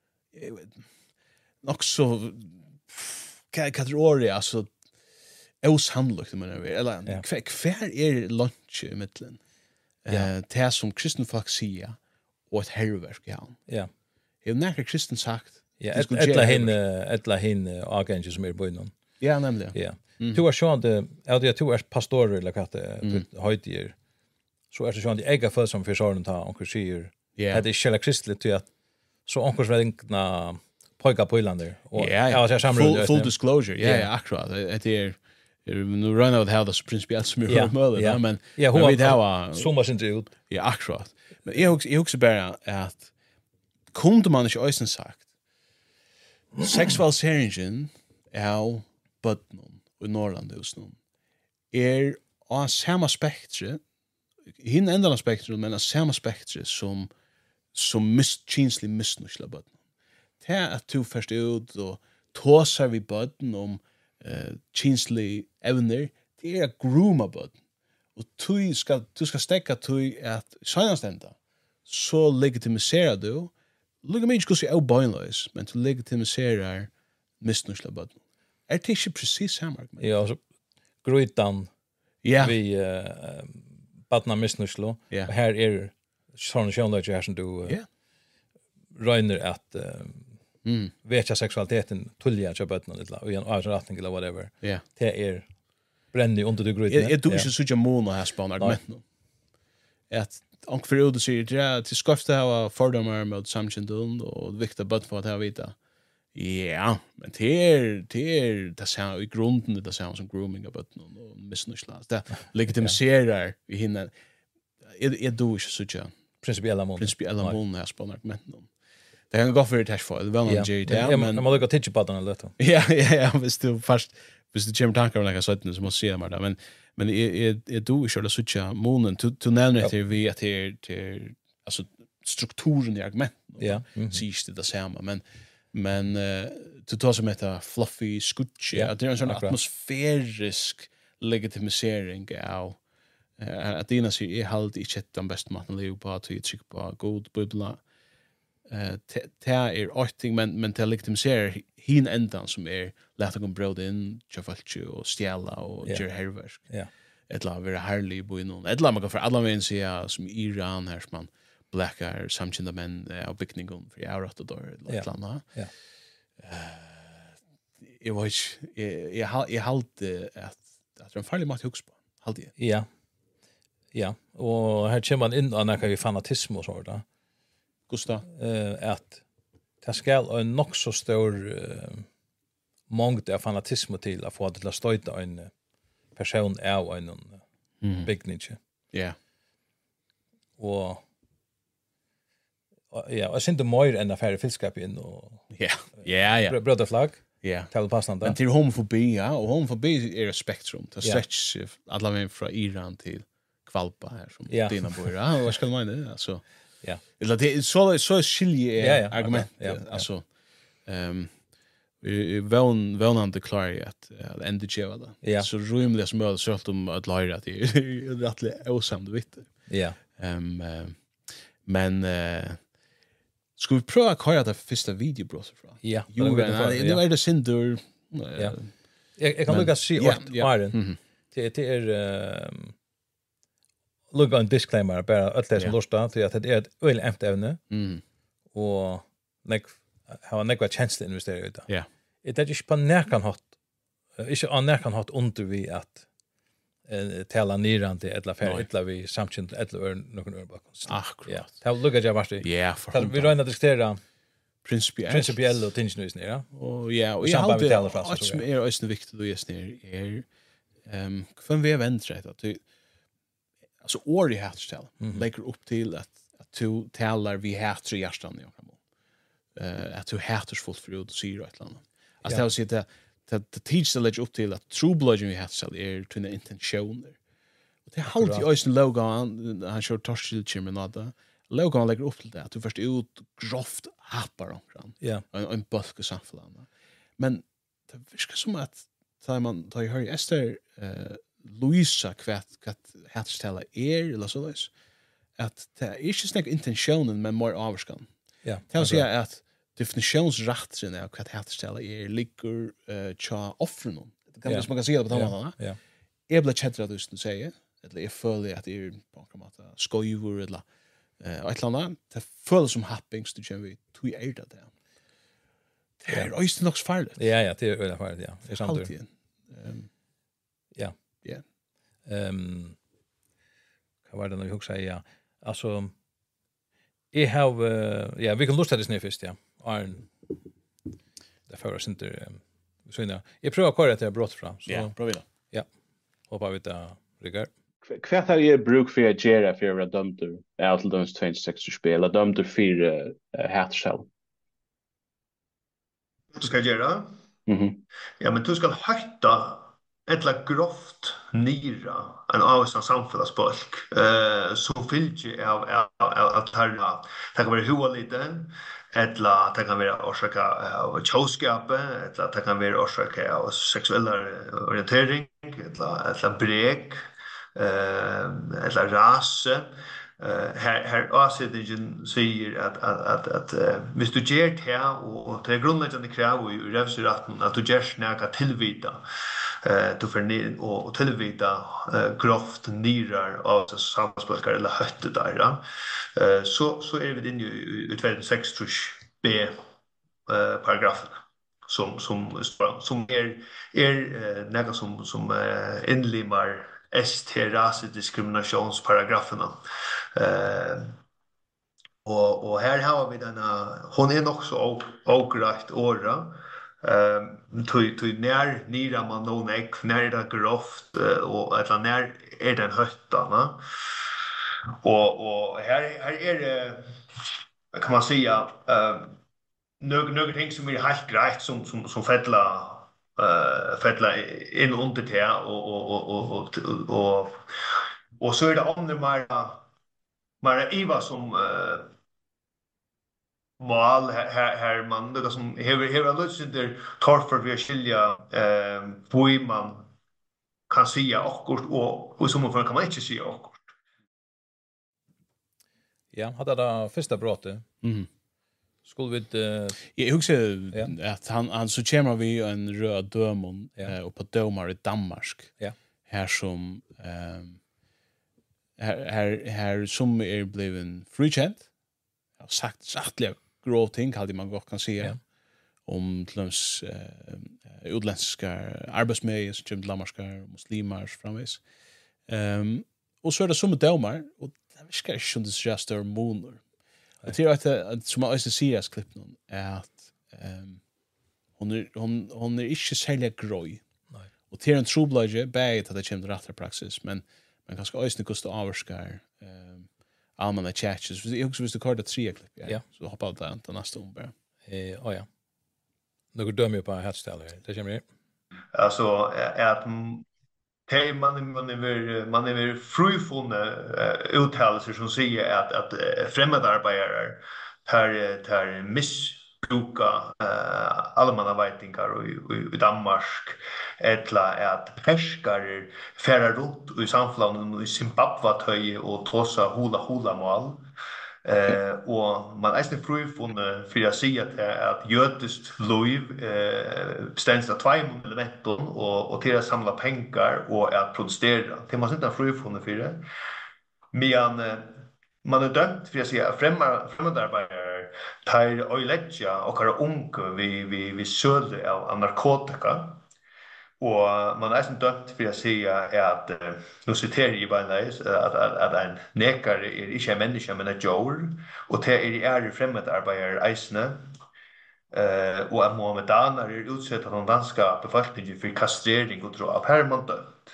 också kategorier alltså osannolikt men eller Ja. kvar kvar är lunch i mitten. Eh det som kristen folk säger och ett herverk ja. Ja. Är nära kristen sagt. Ja, det skulle ettla göra hin ettla hin agenter som är på innan. Ja, nämligen. Ja. Du har sjön det ja det du är pastor eller kat Mm. så omkursvägna pojkar på Irlander och Ja, jag var så full, samråd. full disclosure. Ja, Ja. ja, akkurat. Det är nu run out how the principiellt som är Ja, möjligt, ja. men Ja, men hon vi det var så måste inte ut. ja, akkurat. Men jag också jag också bara att kunde man inte ösen sagt sexualiseringen av bötnon i Norrland just nu är av samma spektrum hin ända spektrum men av samma spektrum som som mischinsly missnusla bötnon. Det är att du först ut och tåsar vi bötnon om uh, chinsly evner, det är att grooma bötnon. Och du ska, du ska stäcka till att senast ända så legitimiserar du Lugga mig inte skulle säga bönlös, men du legitimiserar missnusla bötnon. Är det inte precis samma argument? Ja, så grytan Ja. vi uh, badna missnuslo. Ja. Och här är sån sjönlöjt här som du uh, Ja. röjner att uh, Mm. vetja sexualiteten tulliga till bötnon och en avrättning eller whatever. Ja. Det är brännig under du grytan. Jag tror inte så jag måna här spån argument nu. Att och för det säger ja till skafta ha fördomar mot samkindund och vikta bött för att ha vita. Ja, men det är det är det så i grunden det så som grooming av bötnon och missnusla. Det legitimiserar vi hinner är är då inte så jag Principiella mån. principiella mån här spån argument nu. Det kan gå för det här för det väl Ja, en J T men men man måste gå till på den lite. ja ja ja visst du först visst du kommer tankar om något sånt så måste se mer där men men är är är du skulle så tjå månen till till nämna till vi att det till alltså strukturen i argument. Ja. Sist det samma men men uh, till ta som heter fluffy skutche Ja, att det är en sån akkurat. atmosfärisk legitimisering av uh, att det är är halt i chattan bäst man lever på att tycka på god bubbla eh det är allting men men till legitimisera hin ändan som är lätta gå bröd in chafalchu och stjäla och Ja. gör herverk. Ja. Ett lag vara härlig bo i någon. Ett lag man går för alla män säga som Iran här som man blackar samkända män av byggningen för jag rätt då Ja. ett land. Ja. Jag var jag jag jag halt att att det är en farlig mat hooks på. Halt det. Ja. Ja, och här kommer man in och när vi fanatism och så där. Gustav. Eh att det ska en nog så stor uh, mångd av fanatism till att få det till att stöta en person av en Mm. byggning. Ja. Och och- ja, jag syns inte mer än affärer fiskap in och Ja. Ja, ja. bröda flagg Ja. till passande. Men till homofobi, ja, och homofobi är ett spektrum. Det Ja. stretch sig alla vägen från Iran till Kvalpa här som Ja. dina bor. Ja, vad ska man mena? Alltså, Ja. eller det är så så skilje Ja, ja, argument. ja, ja. Alltså, ehm vi vån vånande klar att att ända ge det. Ja. Så rymligt som möjligt så att de att lära att det är rättligt osamt vitt. Ja. Ehm eh, men eh ska vi pröva att köra det första videobrottet från? Ja. Jo, det men var- nu är det synder. Ja. Ja. Jag, jag kan Men- lukka se ja, åt ja. Maren. Mhm. Det det är um, lukka en disclaimer bara att det som Ja. lustar till att det är ett öl ämt ämne Mm. och nek har nekva känsla investera i det. Ja. Det är inte på närkan hatt inte an närkan hatt under vi att eh tala nyrande eller för Nej. eller vi samtidigt eller någon över bakom. Akkurat. Ja. Det lukka jag vart. Ja, för Så vi rör att diskutera principiellt. principiellt och tingene nu, ja. Och ja, och Och jag samband med hade talarfrasar, att så som är också viktigt att just ner är ehm för vi väntrar att du alltså ord i hatställ Mhm. lägger upp till att att du talar vi hatar i hjärtan i och eh att du hatar fullt för att säga ett land. Alltså Ja. det vill säga att det teach the lägger upp till att true blood vi hatställ är till en intentioner. Och det har alltid också logon han kör torskild chimenada. Logon lägger upp till det att du först ut grovt happar omkring Ja. en en bulk samfällan. Men det viskar som att tar man tar ju hör Esther eh Luisa kvätt kvätt hatställa är eller så där att det är inte snäck intentionen men mer avskan. Ja. Det vill säga att definitionsrätten av kvätt hatställa är ligger eh cha offren. Det kan Ja. man kan säga det på den Ja. Ja. Jag blir chattad just nu säger eller jag följer att det är på något sätt skojur eller eh ett eller annat det följer som happings du känner vi tog är det där. Det är just nog farligt. Ja, ja, det är öle farligt, ja. Det är sant. Alltid. Ehm Ja. Ja. Ehm vad var det när vi också säga? Alltså Jag har uh, ja, vi kan lusta det snö först ja. Arn. Det förra inte så innan. Jag prövar köra till brott fram så. Ja, prova det. Ja. Hoppas vi där Rickard. Kvært har jeg bruk for at gjøre for å være dømter av til døms tjueseks spel, eller dømter for uh, hatskjell? Du skal gjøre? Mhm. Ja, men du skal høyta etla grovt nira en avvisande samfunnsbolk eh, som fylgjer av, av, av, av tarna. Det kan være hua lite, etla det kan være orsaka av tjauskape, etla det kan være orsaka av seksuell orientering, etla, etla brek, eh, etla rase. Uh, her her avsättningen säger att att att att uh, hvis du ger det här och det är grundläggande krav i rättsrätten att du ger snäga tillvita eh du för ner och tillvita uh, grovt nyrar av samhällsblockar eller hötte där eh så så är vi inne i tjugosex B eh paragrafen som som som är är uh, något som som uh, inlimar S T rasediskriminationsparagraferna. Eh och och här har vi denna hon är nog så avgrätt åra. Ehm till till när nira man någon ek när det grovt och att när är den höttarna. Och och här här är det kan man säga eh några några ting som är helt grejt som som som fettla eh fettla in under det och och och och och och så är det andra mer mer Eva som uh, mål här här man det som har har lust där torför vi skilja eh uh, man kan säga akkurat och och som man kan man inte säga akkurat. Ja, hade det första brottet. Mhm. Skulle vi uh, Jag husker Ja. att han han så kommer vi en röd dömon Ja. eh, och på domar i Danmark. Ja. Här som ehm här här här som är bliven frikänt. Jag har sagt saktliga grov ting hade man gott kan säga. Ja. Om tlums eh utländska arbetsmöjligheter som kommer lamarskar muslimer framvis. Ehm och så är det som domar och det ska ju inte så just är moner. Jag tror att det som jag också ser i klippen är att ehm hon är hon hon är inte sälja groj. Nej. Och till en trubbelage bäget att det kommer rätt praxis men man kanske också kosta avskar ehm allmänna chatches. Jag också visste kort att tre klipp. Ja. Så hoppa ut där till nästa om bara. eh oh ja. Något dömer på hatställer. Det kommer det. Alltså att Hey, man man är man är frufunna uh, uttalelser som säger att att uh, främmandarbetare tar tar missbruka uh, allmänna vätingar i, i, i Danmark eller att peskare färrar runt i samfällen i Zimbabwe och tosa hula hula mål. Eh och man är inte frufunna för att säga att att jötiskt lov eh beständs av två element och och till att samla pengar och att protestera. Det man inte frufunna för det. Men man är dömt för att säga främmande främmandarbetare tar oiletja och har unga vi vi vi söld av narkotika. Och man är inte dömt för att säga att nu citerar jag bara att att att en nekare är inte en människa men en djur och det är är främmandarbetare eisne eh och att muhammedaner är utsatta från danska befolkningen för kastrering och dra av permanent.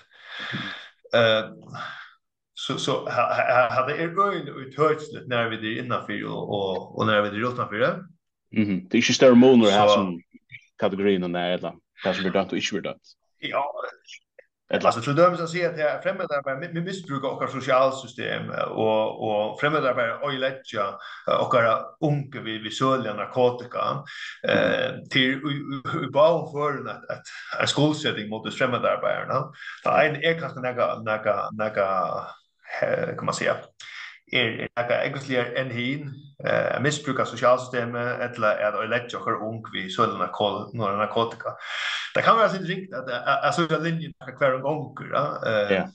Eh så så hade er ögon uthörtsligt när vi är innanför och och när vi är utanför det. Mhm. Det är ju större moner här som kategorin där eller kanske vi dömt och inte vi dömt. Ja, alltså till dömes att säga att det är främmandarbetare med missbruk av socialsystem och och främmandarbetare och lägga och unga vi vi sälja narkotika eh till bara för att att en skuldsättning mot främmandarbetarna. En är kanske några några några kan man säga är några egentligen en hin eh missbruk av socialsystemet eller är lägga och ung vi sälja narkotika. Det kan vara så riktigt att alltså den linjen kvar en gång eh Ja.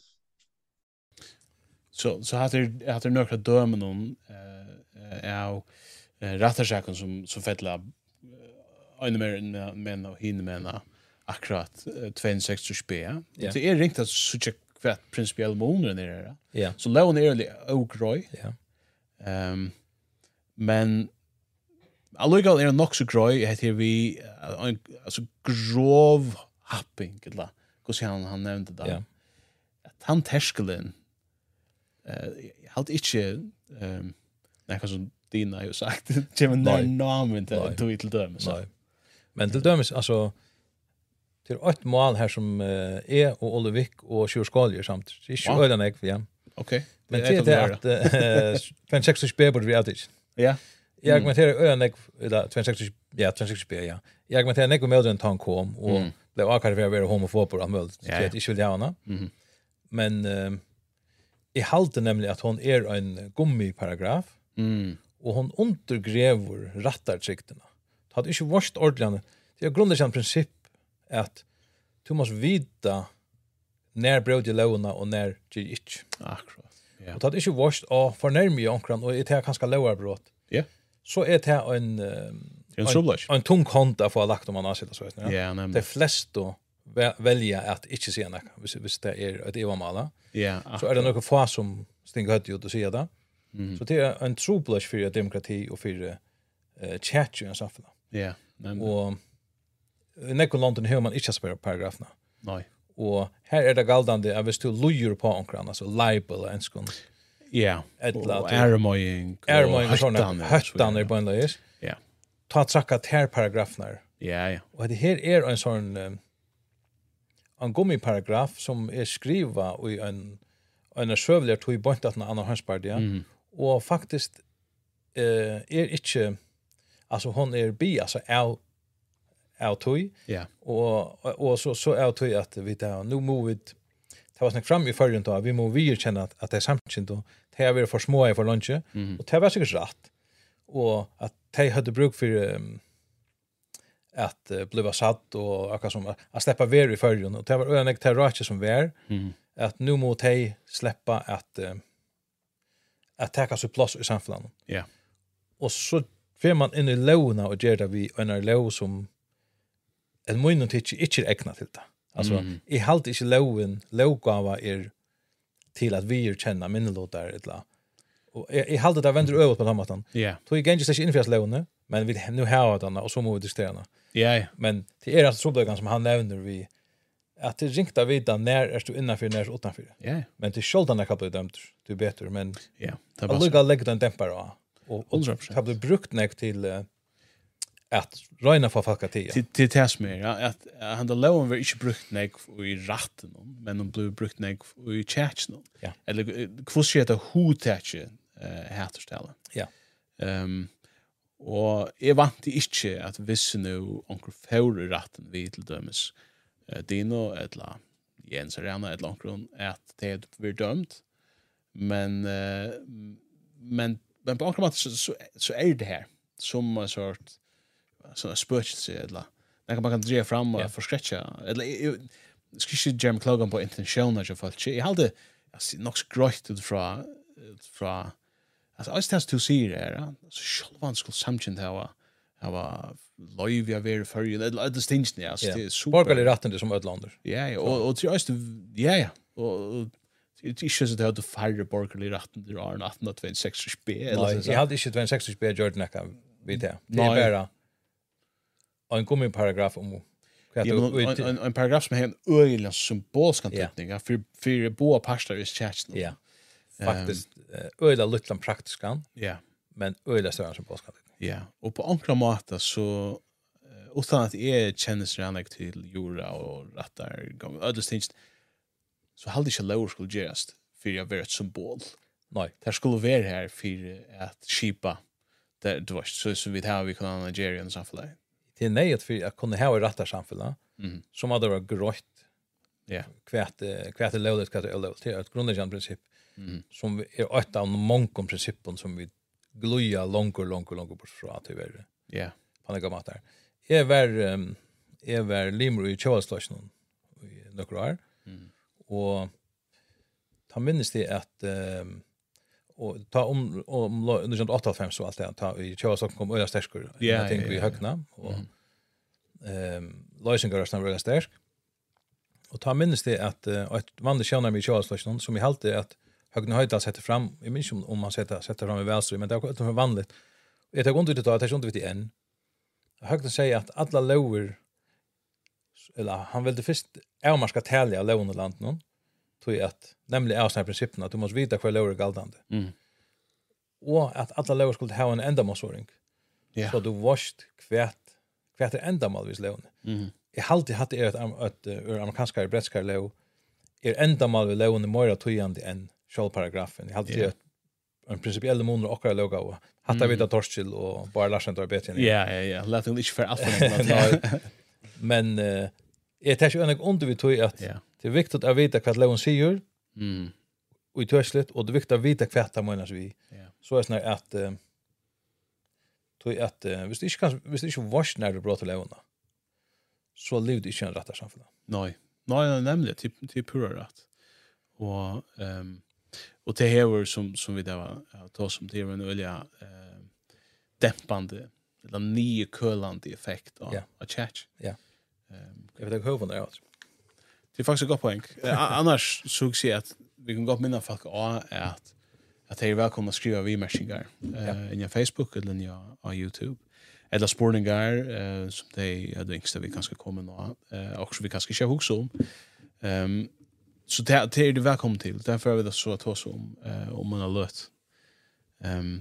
Så så hade det hade några dömen om eh är rättarsaken som som fettla en mer men och hin mena akkurat tjugosex B. Det är riktigt att så kvart principiell månader där. Ja. Så lån är det ogroy. Ja. Ehm Men allikevel er det nok så grøy heter vi uh, altså grov happing eller hvordan han, han nevnte det. Ja. At han terskelen uh, jeg hadde ikke um, nei, som Dina har jo sagt kommer nær namen til tog til dømes. Nei. Men til dømes, altså til ett mål her som uh, er og Olevik og Sjur Skaljer samt. Det er ikke Wow. øyne jeg, ja. Okej. Men det er det at uh, tjueseks B burde vi alltid. Ja. Jeg argumenterer øyne jeg, eller tjueseks ja, tjueseks B, ja. Jeg argumenterer jeg med den tanken kom, og Mm. ble akkurat ved å være homofob og alt mulig, så Ja, jeg ja. ikke vil ha henne. Mhm. Men uh, jeg halte nemlig at hun er en gummiparagraf, Mm. og hon undergrever rattartryktene. Det hadde ikke vært ordentlig. Det er grunnleggende prinsipp at du måste vita när bröd i låna och när det inte. Akkurat. Ja. Och det hadde ikke vært å fornærme i omkran, og det er kanskje lovarbrott. Ja. Så er det en, En trubbish. en tung hånd å få lagt om man avsitter så. Ja. Ja, Det nämligen. fleste ve- velger at ikke si noe, hvis, hvis det er et evamala. Ja. Så er det noen få som stinger høyt ut og sier det. Mhm. Så det er en trubbish for demokrati og for uh, tjert i en samfunn. Ja, nämligen. Og i nekken London har man ikke spør paragrafene. Nej. Og her er det galdande at hvis du lujer på omkran, altså libel, en skån, Ja. Ettla Och att- ärmöjning. er man med sånne høttaner på en løs, Ja. ta trakka ter paragrafene. Ja, ja. Og det her er en sånn um, en gummiparagraf som er skriva i en en søvler tog i bort at en annen hønspartia, Mhm. og faktisk uh, er ikke, altså hon er bi, altså av av tog, Ja. og og, og så så er det at vi tar nu må vi ta oss nok fram i förrjun då vi må vi känna att att det är samtidigt då det har varit för små i för lunch Mhm. och det var säkert rätt och att de hade bruk för um, att uh, bli satt och akkurat som att släppa ver i förrjun och det var en ektar rätt som var Mhm. att nu må de släppa att uh, att ta sig plats i samhället. Ja. Och så får man in i låna och gör det vi en lån som en mån inte inte är ägnat till det. Alltså Mhm. i halt inte lån lågava är till att vi känna minnelåtar eller och i halt det vänder över på den maten. Ja. Då är inte så införs lån men vi nu har det och så må vi diskutera. Ja, ja. Men det är alltså så som han nämner vi att det ringta vita när är du innanför när är utanför. Ja. Men till sköldarna kan bli dömt du bättre men Ja. Det att var lugga lägga den dämpare och och hundra procent. har du brukt nek till uh, att röna för folk att tida. Till till tas mer ja, att han då lån var inte brukt nek i ratten men de blev brukt nek i chatchen. Ja. Eller kvosjeta hu tatche eh hatterstella. Ja. Ehm og jeg vant ikke at hvis nu onkel fjord ratten vi til dømes uh, Dino eller Jens Arena eller onkel at det blir dømt men uh, men men på onkel måte så, så, så er det her som en sort sånn spøkelse eller når man kan dra fram og Ja. forskretja eller jeg, jeg, jeg skal ikke Jeremy Clogan på intensjoner til folk jeg hadde nok skrøyt ut fra fra alltså jag stans till sig där ja så själva skulle samtidigt ha ha live jag ver för ju det distinction ja så det är super Borgerlig ratten det som ödlander. ja ja och och till just ja ja och det är ju så det har färre borgerlig ratten det är natten att tjugosex B eller Nej, så jag hade inte tjugosex B Jordan neka vid det. Det Nej. är bara en gummiparagraf om Ja, men en, en, en paragraf som har en öjlig symbolsk antydning ja. för för båda parter i chatten ja. Faktiskt öda lite praktiskan ja men öda större som påskan. ja och på ankra mata så uh, utan att jag känner sig anlägg till jura och rattar gång ödla stings så hade inte lower skulle just för jag var ett symbol Nej. där skulle vara här för att skipa där det var så så vi har vi kan Nigerian så för Det är nöjet för att kunna ha rätta samhälle mhm som hade varit grått ja kvärt kvärt lådet kvärt lådet det är ett grundläggande princip mhm som är ett av många principen som vi gloja långt långt långt bort från att det ja på något mat där. Jag var um, jag var limro i Charleston i några år. mhm Och ta minst det att um, och ta om om under åttiofem så allt det ta i Charleston kom öra stärskor. Ja, Jag tänker ja, vi ja. högna och ehm lösningar som var stärk. Och ta minst det att uh, ett vanligt tjänar med Charleston som i halt det att Högna Höjdal sätter fram, jag minns om man sätter sätter fram i vänster men det är också vanligt. Jag tar inte ut det att det är inte vid än. Högten säger att alla lower eller han vill det först är man ska tälja lån och land någon. Tror jag att nämligen är såna principen att du måste veta hur lower galdande. Mm. Och att alla lower skulle ha en ändamålsordning. Ja. Så du washed kvärt kvärt är ändamålvis lån. Mm. Jag har alltid haft ett ett ur amerikanska bretskar lån är ändamål vid lån mer tojande än självparagrafen. Jag har alltid Yeah. en principiell mån och akkurat logo. Hatta Mm. vita Torskill och bara Larsen tar bättre än. Ja, ja, ja. Låt det inte för allt för Men eh jag tar ju en under vi tog att Ja. det är viktigt att veta vad lån säger Mm. och i törslet och det är viktigt att veta vad det menas vi. Ja. Så är snart att eh tog att eh visst inte kan visst inte wash när du bröt låna. Så levde inte en rätta samhälle. Nej. Nej, nämligen typ typ pura rätt. Och ehm och det här som som vi där var ta som det är en olja eh dämpande eller ny kölande effekt av Ja. a chat. Ja. Ehm Jag vet inte hur från det alltså. det är faktiskt ett gott poäng. Eh, Annars så ser jag att vi kan gå minna folk av att att det är välkomna att skriva vidmärkningar eh i Facebook eller i på YouTube. Eller spårningar eh som det är det yngsta vi kanske kommer nå eh också vi kanske kör också om. Ehm så det det är du välkommen till. Därför är vi det så att oss om eh om man har lött. Ehm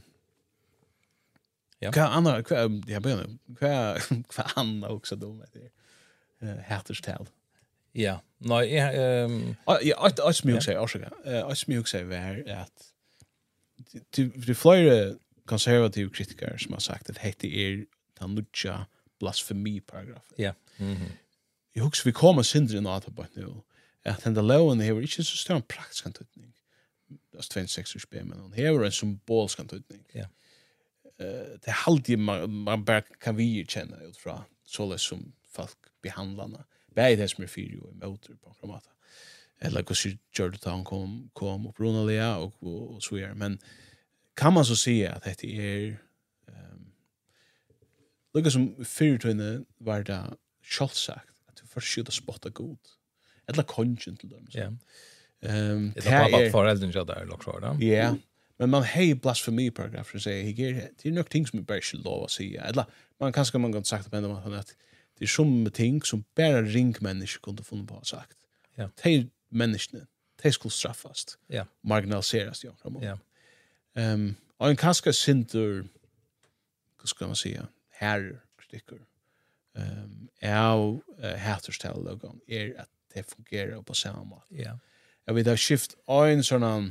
Ja. Vad andra vad jag börjar vad vad andra också då med det. Eh härterstal. Ja. Nej, jag ehm Ja, jag jag smyger sig också. Eh jag smyger sig var att du du flera konservativa kritiker som har sagt att det är den nya blasfemiparagrafen. ja. Mhm. Jag husar vi kommer syndren att på nu. Att den där loven här inte så stor praktisk antydning. Det är tjugosex års B men här är en symbolsk antydning. Ja. Eh det är alltid man man bara kan vi känna utifrån så som folk behandlarna. Bäj det som är fyra och motor på kramata. Eller hur så Jordan Town kom kom upp Ronalia och och så vidare men kan man så se att det är ehm Lukka som fyrtøyne var det sjálfsagt at du først skjuter spotta god. Eller kongen til dem. Ja. Ehm Det är bara föräldern så där också då. Ja. Men man hej blasfemiparagraf för sig. Det är nog ting som är bara inte lov att säga. Eller man kanske man kan sagt på ändå att det är som ting som bara ringmänniskor kunde få på sagt. Ja. De människorna, de skulle straffas. Ja. Marginaliseras ja framåt. Ja. Ehm och en kanske synter vad ska man säga? Här kritiker. Ehm är hatterställ logon är att det fungerar på samma sätt. Ja. Jag vet att shift en sån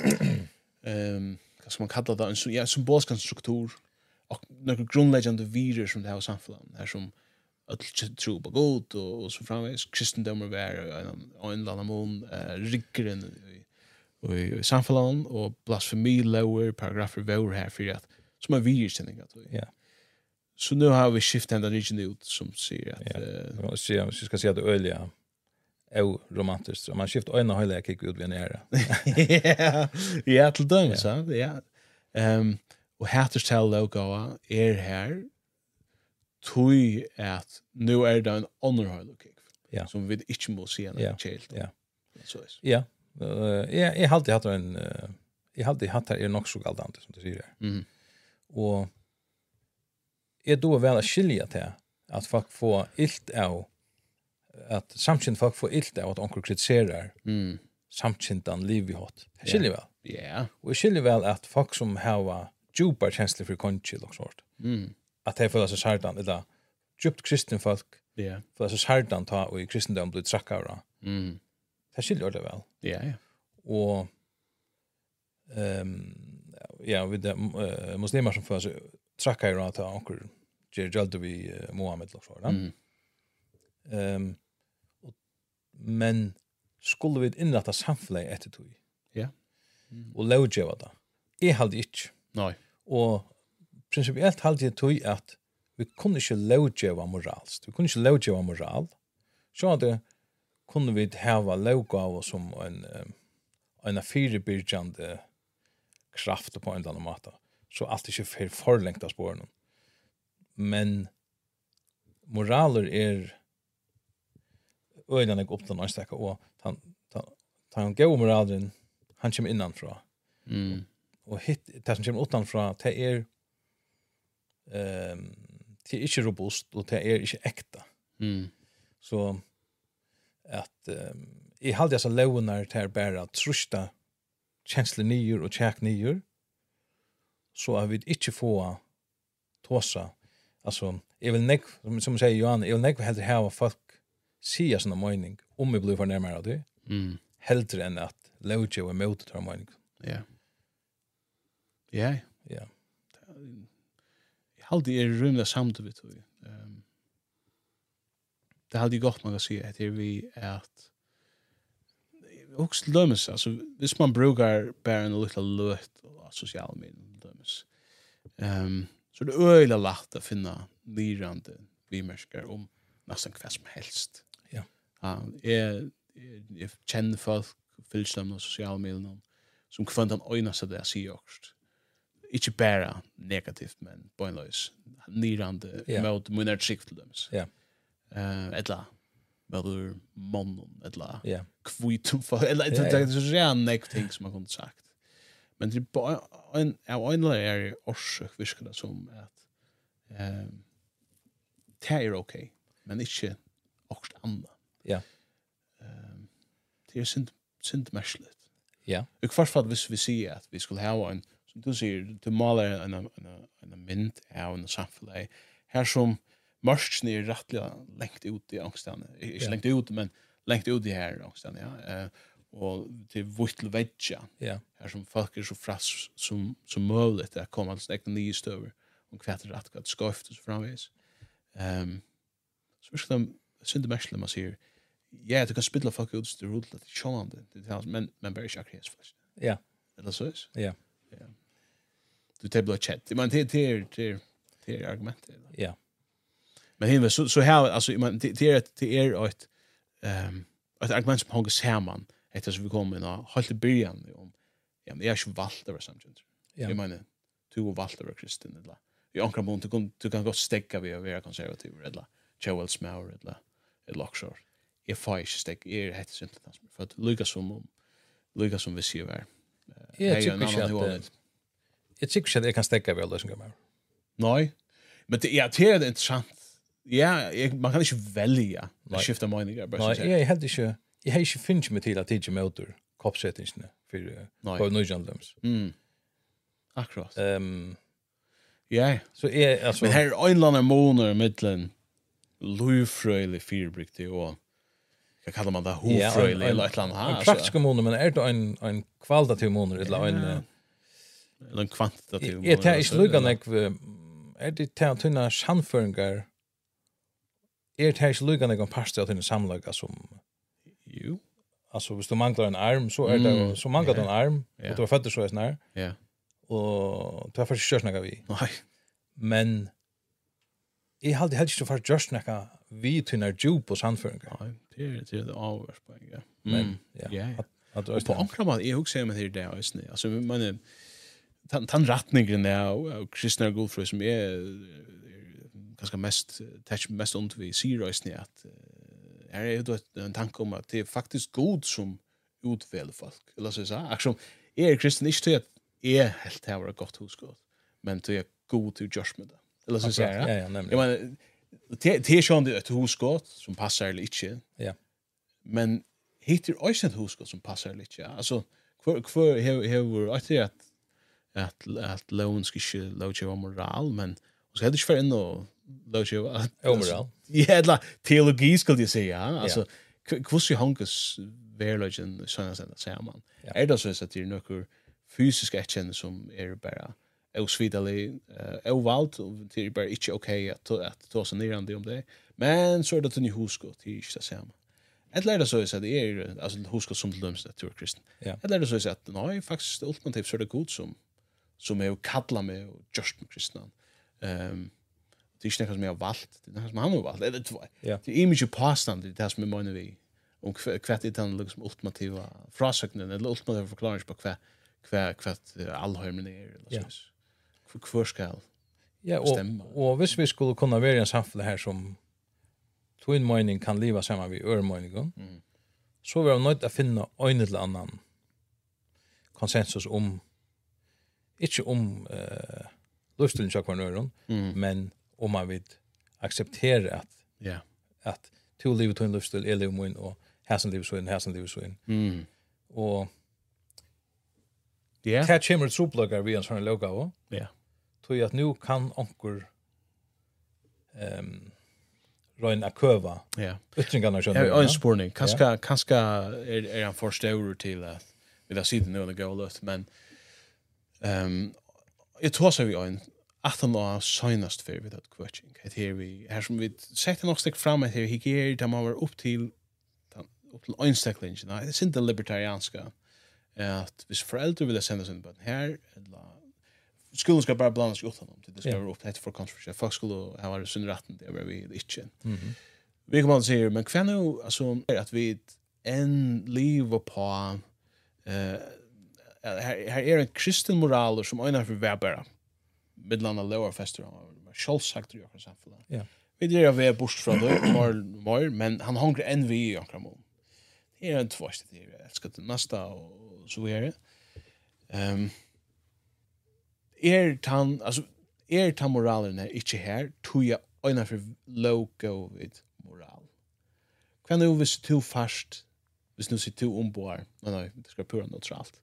ehm vad ska man kalla det en så ja symbolisk struktur och några grundläggande virus som det här samhället här som att tro på god och, och så framvägs kristendom är en en annan mån rikkeren i i samhället och blasfemi lower paragrafer var här för att som är virus tänker jag. Ja. Så nu har vi skiftat den region ut som ser att Ja. eh, Och se om vi ska se att öliga är romantiskt. Så man skiftar ögonen hela kick ut vid nära. ja, ja, till dømes, ja. Ja. Ehm och hatterstall logo är här tui at nu är det en underhåll kick. Ja. Som vi inte må se en Ja. child. Ja. Så är det. Ja. Eh jag jag har alltid haft en eh, jag har alltid haft det är nog så galdant som du säger. Mhm. Och är då väl att skilja till att folk får ilt av att samtidigt folk får ilt av att onkel kritiserar Mm. samtidigt liv vi har. Det skiljer väl. Ja. Och det skiljer väl att folk som har djupare känslor för konchill och sånt. Mm. Att det får så sartan eller djupt kristen folk Ja. för så sartan ta och i kristendom blir trackara. Mm. Det skiljer det väl. Ja, ja. Och ehm ja, vi det uh, muslimer som får så trackara ta onkel ger jaldu vi uh, Mohammed och så där. Mm. Ehm men skulle vi inrätta samhället efter tog. Ja. Och lovgeva det. Jag hade inte. Nej. Og principiellt halde jeg tog at vi kunne ikke lovgjeva moralst. Vi kunne ikke lovgjeva moral. Så at det kunne vi hava lovgav som en, um, en firebyrgjande kraft på en eller annen måte. Så alt ikke for forlengt av spåren. Men moraler er øynene opp til nøystekka, og han, han, han gav moralen, han kommer innanfra. Mm. Og hit det som kommer utanfra det är ehm det är inte robust och det är inte äkta. Mm. Så att um, i halde jag så lånar till bara att trusta känslor nyer och käk nyer så att vi inte få tåsa. Alltså, jag vill nek, som, som säger Johan, jag vill nek hellre ha folk säga såna mening om vi blir för närmare av det. Mm. Hellre än att låta och emot det här mening. Ja. Ja. Ja. Jag hade er rumla samtidigt. Ehm det hade gått man kan säga att det är vi att också lömmes alltså hvis man brukar bara en liten löt och sociala medier lömmes. Ehm så det är öjla lätt att finna lirande vimärskar om nästan vad som helst. Ja. Ja, jag jag känner folk fyllstam på sociala medier som kvant den öjna så där ser också. Inte bara negativt men pointless. Lirande Ja. mot munert sikt till dem. Ja. Eh etla eller mannen etla Ja. kvitum för eller Ja, det ja. är så jävla ting som man kunde sagt. Men det är bara en av en är orsök viskar det som att ehm det är okej men inte också andra. Ja. Ehm det är synd synd märkligt. Ja. Och först för att hvis vi ser att vi skulle ha en som du säger till måla en en en en mynd av en samhälle här som marschen är rättliga längt ut i angstan. Inte Ja. längt ut men längt ut i här angstan ja. Eh och till vittel vetja. Ja. Här som folk är så fras som som möjligt att komma till egna nya stöver och kvätter rätt att skafta så framvis. Ehm så vi ska de synda märkligt man ser ja, du kan spilla folk ut till roligt att sjålande det men men bara chakras först. Ja. Eller så är det. Ja. Ja. Du tar blå chat. Men det det det det är argument. Ja. Men himla så så här alltså man det det det är ett ehm ett argument som håller samman efter så vi kommer in och hålla början om ja men det är ju valt över samtidigt. Ja. Jag menar du och valt över kristen eller i ankra mont du kan du kan gå stäcka vi och vara konservativ eller Joel Smower eller eller Lockshore. Jag får inte stäcka är det så inte för att Lucas som Lucas som vi ser var. Jag tycker att jag tycker att jag kan stäcka väl lösningar med. Nej. Men det ja, det är intressant. Ja, jag, man kan inte välja att skifta meningar bara så. Nej, jag hade inte jag har inte finnit mig till att teacha motor koppsättningarna för på Nordjyllands. Mm. Akkurat. Ehm ja, så är alltså men här är en annan månader mellan lufröjlig fyrbrickte och vad kallar man det hofröjlig eller ett annat här. En praktisk månad men är det en en kvalitativ månad eller en eller en kvantitativ månad. Jag tar inte lugga när är det till tunna samföringar. Är det inte lugga när en pastor till en samlaga som jo. Alltså hvis du manglar en arm så är det så manglar du en arm och du har fötter så är snär. Ja. Och du har faktiskt kört några vi. Nej. Men jag hade helst så för just några vi till när djup och samföringar. Nej, det är det är det avvärspoäng. Ja. Men ja. Ja. Att Och på ankra man är också med det där just nu. Alltså man är tan tan rättningen där och kristna godfrö som är ganska mest touch mest ont vi ser just nu att är det då en tanke om att det är faktiskt god som utväl folk. Eller så så alltså är kristen inte till att är helt här gott hos Gud men till är god till judgment. Eller så säger ja ja nämligen. Jag menar det är schon det hos Gud som passar lite. Ja. Men hittar också ett hos Gud som passar lite. Alltså för för hur hur att det att att lån ska ju låta om moral men och så hade ju för ändå låta moral. Ja, la teologi skulle jag säga. Alltså hur ska hankas verkligen såna såna säger man. Är det så att det är några fysiska erkännande som är bara osvidali eh ovalt och det är bara inte okej att att ta sig ner om det. Men så är det ni husko till inte samma. Ett lärde så är det är alltså husko som till döms att kristen. Ja. Ett lärde så är att nej faktiskt ultimativt så är det god som som är kalla med och just med kristna. Ehm det är inte som jag har valt, det är som han har valt. Eller två. Ja. Det är image påstand det är som är menar vi. Och kvart det han liksom ultimativa frasöknen eller ultimativa förklaring på kvar kvar kvart allhörmen är eller så. För kvar ska ja och och hvis vi skulle kunna vara en samhälle här som twin mining kan leva samman vid ör mining mm. så vi har nöjt att finna en eller annan konsensus om inte om eh lusten jag kvar öron men om man vill acceptera att Ja. att to live to lifestyle är liv och hasn't live så in hasn't live så in. Mm. Och Ja. catch him with pluggar vi en sån logo. Ja. Tror jag att nu kan onkur ehm Ryan Akova. Ja. Yttringarna så. Ja, en spårning. Kanske kanske är är en förståelse till att vi har sett nu den gå lot men ehm jag tror så vi en att han har senast för vid att coaching. Det här vi här som vi sätter nog stick fram att här he ger dem över upp till upp till einstaklingen. Det är inte libertarianska. Att hvis föräldrar vill sända sin barn här eller skolan ska bara blandas ut honom till det ska vara upp till för kontroversiella. Folk skulle ha varit sin rätten det var vi inte. Mhm. Vi kommer att säga men kvar nu alltså att vi en liv och på eh här här är en kristen moral som ena för värbara midlanda lower fester självsagt tror jag för exempel. Ja. Vi det är väl bort från det var var men han hungrar en vi i akram. Det är en tvåst det är jag ska till nästa och så är det. Ehm är han alltså är han moralen är inte här tror jag ena för logo vid moral. Kan du vis too fast vis nu sitter ombord. Nej nej, det ska pura neutralt.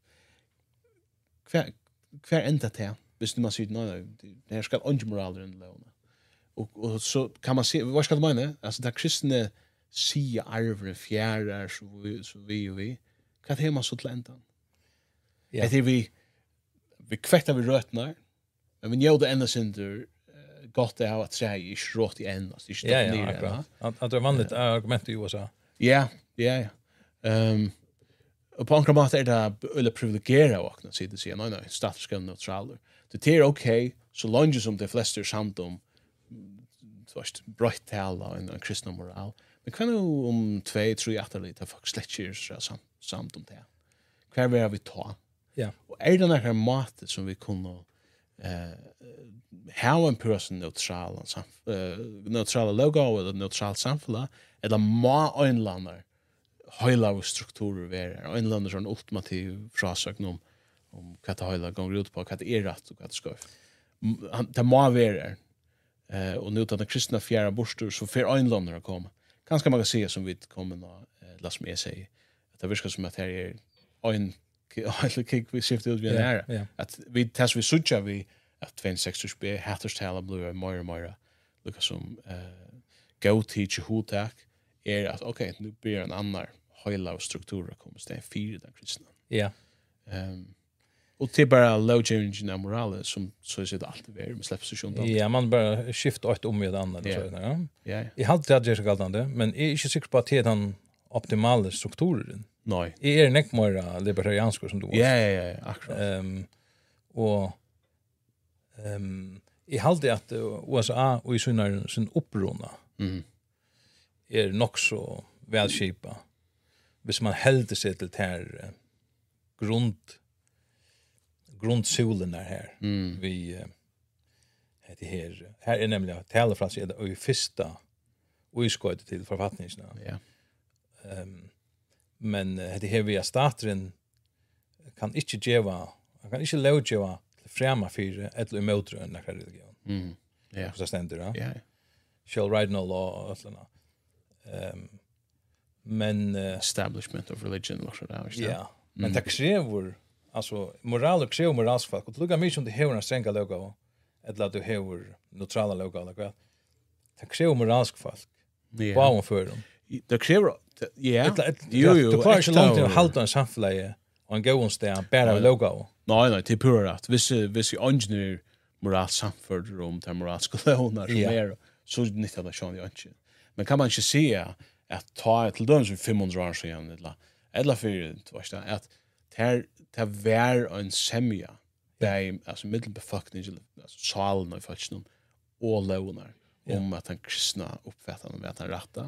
Kvar kvar ända till. Vis nu man säger nej, det här ska inte moralen i låna. Och och så kan man se vad ska det mena? Alltså där kristna se arven fjärrar så vi så vi och vi. Kan det man så talenten. Ja. Det är vi vi kvättar vi rötnar. Men vi gör det ända synder gott det har att säga i rått i en alltså Ja, ja, akkurat. Att att det är vanligt argument i U S A. Ja, ja, ja. Ehm och på andra mat är det eller privilegiera och att se det se nej nej status ska neutral. Det är okej så långt som de flesta samt om först bright tal och en kristen moral. Men kan du om två tre åtta lite för släckers så samt om det. Kvar vill vi ta. Ja. Och är det några mat som vi kunde eh how en person neutral och sam eh neutral logo eller neutral samfälla eller ma einlander hela strukturer är einlander som ultimativ frasögn om om vad det hela går ut på vad det är rätt och vad det ska. Det må vara eh och nu att den kristna fjärra borstor så för einlander komma. Kanske man kan se som vi kommer nå las med sig att det verkar som att det är en eller kick vi skiftar ut vi nära att vi tas vi sucha vi att twenty-six B hatters tala blue more more lukar som eh go teach hotak är att okej nu blir en annan hela struktur kommer stå fyra den kristna. Ja. Ehm och till bara low change na morale som så är det alltid väl med släpps så Ja, man bara skiftar ett om med annat så där. Ja. Jag hade det jag galdande, men är inte säker på att det är den optimala strukturen. Nej. Är det inte mer libertariansk som du var. Ja, ja, ja, akkurat. Ehm och ehm I halde att U S A och i synar sin upprona. Mhm. Är nog så välskipa. Hvis man helder sig till här grund grundsolen där här. Mm. Vi det här här är nämligen talefrans är det i första och i skoet till författningen. Ja. Ehm men det här vi är starten kan inte geva kan inte låta främma för ett emot en religion. Mhm. Ja. Så ständer det. Ja. Shall write no law och såna. Ehm men uh, Establishment of religion och så där. ja, men det kräver alltså moral och kräver moralsk folk. Och lugga mig som det här en stränga logo eller att du har neutrala logo eller vad. Det kräver moralsk folk. Ja. Vad för dem. Det kräver ja. Jo jo. Det klarar sig långt att hålla en samfällige och en gång där bara logo. Nej nej, det är pura rätt. Vis vis engineer moral samförd rum till moralska lönar som är så nyttar det sjön inte. Men kan man inte se att ta till dem som fem hundra år sedan eller eller för vad ska att ter ter vär en semja där alltså medelbefolkningen alltså salen och faktiskt och lönar om att han kristna uppfattar dem att han rätta.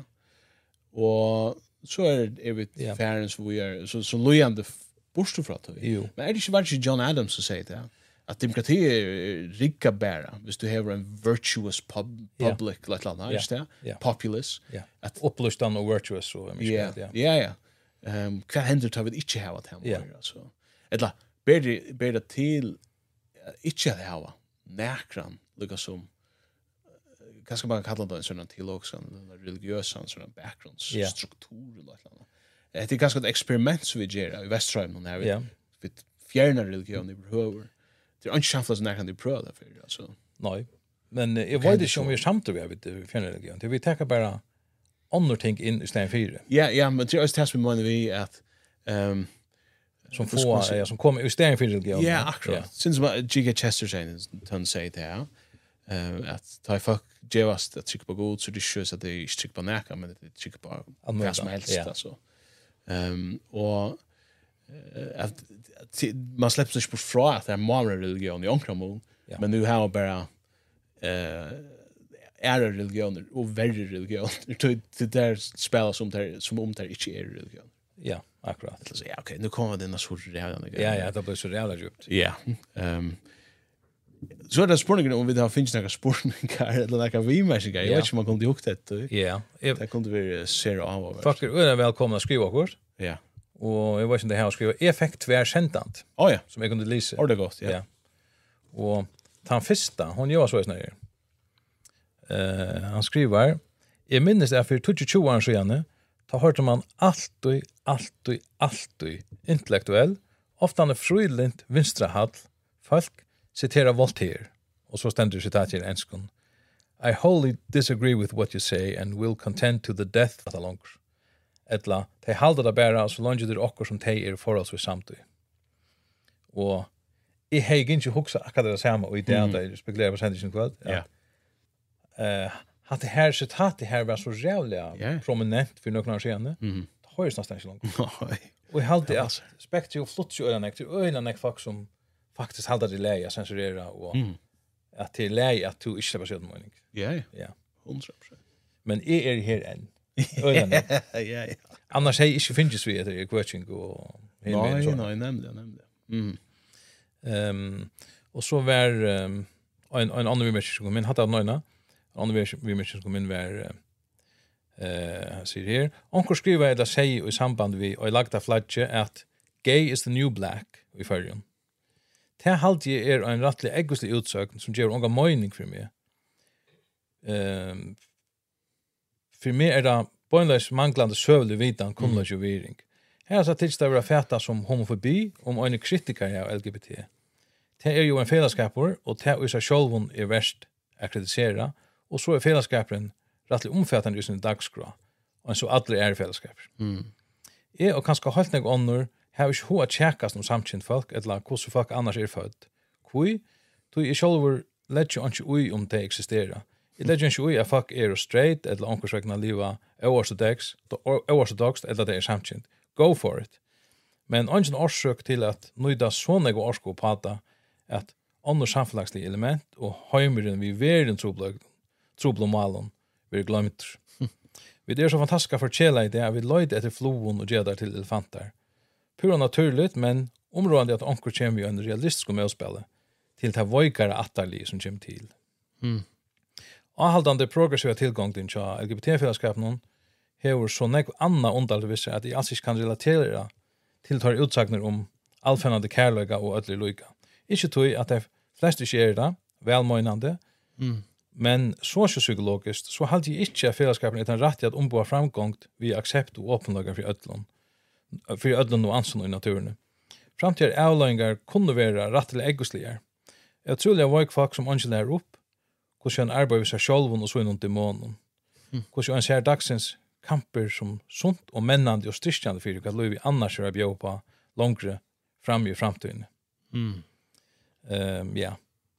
Och så är det evigt färens vi är så så lojande borste för att vi. Men är det inte bara John Adams som säger det? Att demokrati är rika bära. Hvis du har en virtuous pub, public, yeah. like that, just yeah. yeah. populace. Yeah. Att upplustan och virtuous så är ja. Ja, ja. Ehm, vad händer tar vi inte ha att hemma så. Eller bättre bättre till inte att ha näkran lika som vad ska man kalla det en sån teologisk eller religiös sån bakgrundsstruktur eller något. Det är ganska ett experiment som vi gör i Västström när vi vi fjärnar religion i behöver. Det är inte chanslöst när kan du pröva för alltså. Nej. Men jag vet inte om vi är samt vi vet fjärnar religion. Det vi tar bara andra ting in i stället för. Ja, ja, men det är just det med vi att ehm som får ja som kommer i stället för religion. Ja, akkurat. Syns som G K Chester säger ton säger det. Eh att ta folk gevast att trycka på god så det körs att det är tryck på näka men det trycker på vad som helst alltså. Ehm och att man släpper sig på fra att det är många religion i omkring men nu har bara eh är religioner och värre religion det där spelar som där som om det inte är religion. Ja, akkurat. Så ja, okej, nu kommer det nästan så redan. Ja, ja, det blir så redan djupt. Ja. Ehm så är det spårningen om vi har finns några spårningar eller några vimässiga. Jag vet inte om man kunde ihåg det. Ja. Det kunde vi se av. Tack för er välkomna att skriva kurs. Ja. Och jag vet inte det här skriva effekt tvär sentant. Oh ja, som jag kunde läsa. Har det gått, ja. Ja. Och han första, hon gör så snär. Eh, han skriver: "Jag minns det för tjugo år sedan, ta hörte man allt och allt och allt intellektuell, ofta en fröjdligt vinstrahall, folk citerar Voltaire, och så ständer citat i enskon. I wholly disagree with what you say and will contend to the death of the longer. Etla, de halda det bara så långt det är okkor som de är för oss vid samtidig. Og jeg har ikke hukset akkurat det samme, og i det at jeg spekulerer på sendingen kväll. Ja. Uh, at det her citatet her var så rævlig yeah. prominent for noen år siden. Mm. Det høres nesten ikke langt. Nej. Og jeg halte at spektri og flott jo øyne, til øyne er folk som faktisk halda det leie, sensurera, og Mm. at det er leie at du ikke slipper seg mening. Ja, Ja. hundra procent. Men jeg er her enn. Øyne. Ja, ja. Annars har jeg ikke finnes vi etter i coaching og Nej, nej, nämnde, nämnde. Mm. Ehm och så var um, en en annan vimmer som kom in hade några en annan vimmer som kom in var eh uh, ser här onkel skriver det säger i samband vi och lagda flagge att gay is the new black i förrjun. Det halt ju är en rättlig egoistisk utsökning som ger någon mening för mig. Ehm för mig är det poänglöst manglande sövlig vitan kommer ju viring. Här så tills det var fäta som homofobi om en kritiker av L G B T. Det är ju en fällskapor och det är så självon är värst att kritisera och så är fällskapen rättligt omfattande i sin dagskrå och så alla är fällskap. Mm. Är och kanske helt något annor har ju hur att checka som samkänt folk eller hur så folk annars är född. Kui du är självor lägger ju inte ui om det existerar. Det lägger inte ui att folk är straight eller onkorsvägna liva oorthodox oorthodox eller det är samkänt. Go for it. Men ingen orsök till att nöjda såna gå orsko på att att andra samfällagsliga element och heimeren vi världen troblag troblomalen vi glömt. Vi det är så fantastiska för chela det vi löjd efter floen och gedar till elefanter. Pura naturligt men området att ankor kommer ju en realistisk målspel till ta vojkare attarli som kommer till. Mm. Avhållande progressiva tillgång till L G B T-fällskapen hever så nek anna undalt visser at jeg alls ikke kan relatera til tar utsagner om allfennande kærløyga og ødelig luyga. Ikke tog at de fleste ikke er det, velmøynande, Mm. men sosiopsykologiskt så halte jeg ikke at fellesskapen er den rett til at omboa framgångt vi aksept og åpenløyga for ødlån, for ødlån og anson i naturen. Framtida avløyngar kunne være rett til egosligar. Jeg tror jeg var folk som ønsker lærer opp, hvordan en arbeid ved seg sjølven og så innom demonen. Hvordan en ser dagsens kamper som sunt og mennande og styrkjande fyrir hva vi annars er å bjå på långre fram i framtiden. Mm. Um, ja.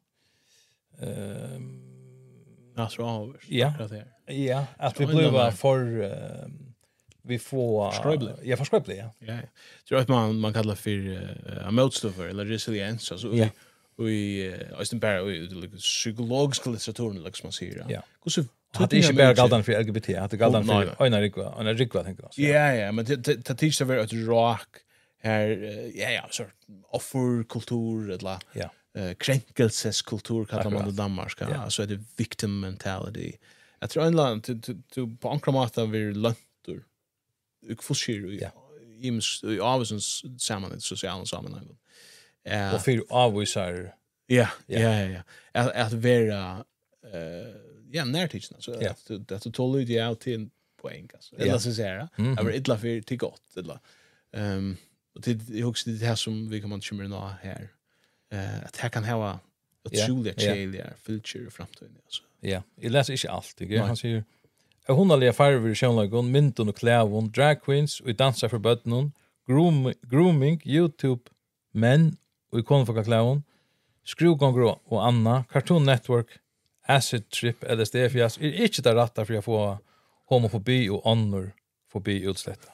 Um, Ja, så avers. Ja. ja, at vi blir for uh, vi får Skrøyble. Ja, for skrøyble, ja. Ja. Så det är man man kallar för uh, motstoffer eller resiliens alltså Ja. vi Øystein bare i psykologisk litteratur liksom man säger. Ja. Hur så Att det inte bara galdan för L G B T, att det galdan Oh, nej. för en rikva, en rikva tänker jag. Ja, ja, men det det teach det ett rock här ja ja så offerkultur eller Ja. eh kränkelseskultur kallar man det Akkurat. i Danmark. Ja. Ja, så är det victim mentality. Jag tror en land till till på ankramata vi lantur. Jag förstår ju. Ja. Ims i avsens samman i sociala sammanhang. Eh Och för avvisar Ja, Ja. ja, ja, ja. Att att vara eh ja, närtidsen så Ja. att det tål ut ja till en poäng alltså. Eller Ja. så säga. Mhm. Jag var illa för till gott eller. Ehm och det jag också det här som vi kommer att köra nå här. Eh att här kan ha Ja, otroligt ja. cheliga filter i framtiden alltså. Ja, jag läser inte allt. Det Nej. han säger hundaliga farver i sjönlagon, mynton och klävon, drag queens och dansa för bötnon, groom, grooming, YouTube, män och ikonfolka klävon, skruvgångor och Anna, Cartoon Network, Acid Trip, L S D-fjäs, är inte där rattar för att få homofobi och honor fobi utslätta.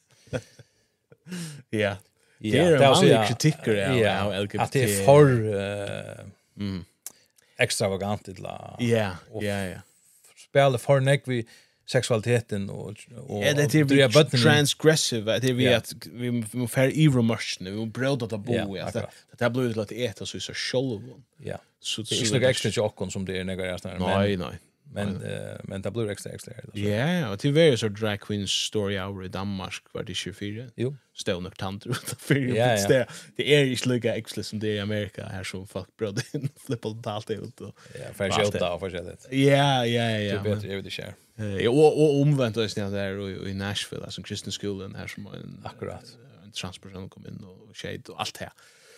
Ja. Ja, Det är en var så vanlig jag- kritik av ja, av L G B T. att det är för uh, Mm. extravagant illa. Ja, och ja, ja. Spela för nek vi sexualiteten och och Ja, det är och dreja vi bötterna in. transgressive, det är vi Ja. att vi vi får Evromers nu, vi bröder att bo Ja, i att akkurat. det har blivit att äta så så själv. Ja. Så Det är inte några extra tjockon som det är några sådana men Nej, nej. men eh, men det blir extra extra. alltså. Ja, och det är så drag queens story hour i Danmark var det tjugofyra. Jo. Stone och tanter utanför. Ja, ja. Det, det är inte lika äckligt som det är i Amerika här som folk bröd in flippar totalt ut. Och, Ja, för Allt skjuta och för det. ja, ja, Det ja. är bättre jag vet inte. men, eh, och, och omvänt är det där i, i Nashville, alltså kristen skolan här som en, Akkurat. eh, en transperson kom in och shade och allt det här.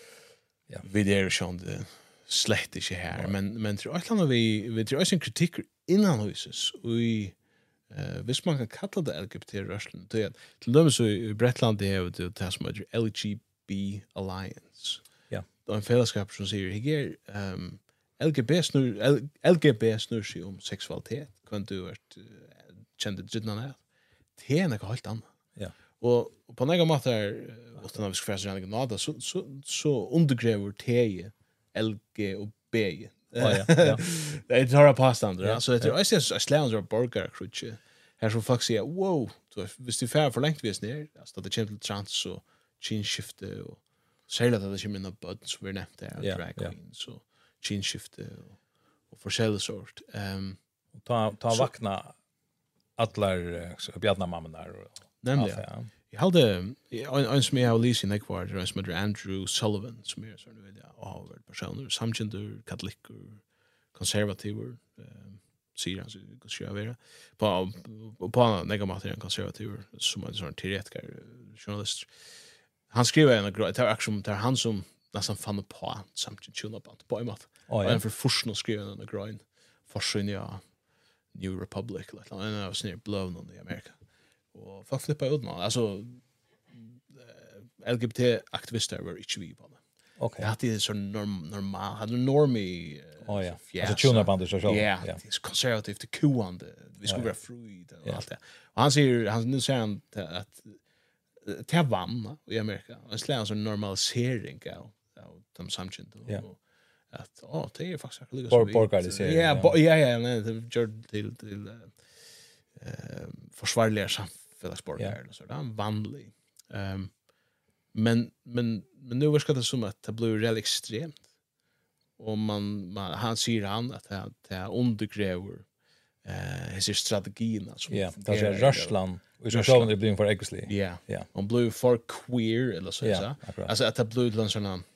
Ja. Vi det är ju det slett inte här, men men tror jag att vi vi tror en kritik innan huset och i eh visst man kan kalla det L G B T-rörelsen. Det är till dömes så i Bretland det är det det som heter L G B Alliance. Ja. Då en fällskap som säger här ehm L G B snur L- L G B snur sig om sexualitet. Kan du vart kände dritten här. Det är något helt annat. Ja. Och och på några mått är utan att vi ska försöka nada så så så undergräver T L G och B. Ja, ja, ja. Det är bara påstånd, Ja, så det är så så släns av burger crutch. Här så folk säger wow, så visst det fär för längt vis ner, alltså det kommer till trans så change shift och säger att det kommer in på buds som vi nämnde där Ja, drag ja. queens så change shift och och forskjellig sort. Ehm Ta ta Så- vakna allar bjadna mammorna och nämligen. allt, ja. Jag hade en en som jag har läst i Nekvar, det är som heter Andrew Sullivan, som är sån vill jag ha varit personer, samgender, katoliker, konservativer, eh, säger han så går ska vara. På på några matter en konservativer som är sån teoretiker, journalist. Han skriver en grej, det är action där han som nästan fann på samtidigt tjuna på på mat. Oh, Och ja. en för forskning skriver en grej. Forsyn ja New Republic like and I was near blown on the America. Och folk flippar ut man. Alltså eh, L G B T-aktivister var inte vi på det. Okej. Jag hade det så norm, normal, hade normie Oh ja. fjäs. Alltså tuna bandet så själv. Ja, Ja. det är konservativt, det koande. Vi skulle Ja, vara fruid och Ja. allt det. Och han säger, han nu säger han att- att det är vann i Amerika. En slags en normalisering av, av de samkänt. Ja. Och att, ja, det är faktiskt lika Bor- vi- borgarisering, Ja, ja. bo- ja, ja, nej, det gör till, till eh, försvarliga samhällsborgare. Ja. Så det är en vanlig. Um, men, men, men nu verkar det som att det blir väldigt extremt. Och man, man, han säger han att det, det undergräver eh, uh, strategierna. Som Ja, det fungerar är i- Rörsland och så Rörsland. själv det blir för ägglig. Ja. Ja. Man blir för queer eller så. Ja, så. akkurat. Alltså att det blir till en sån här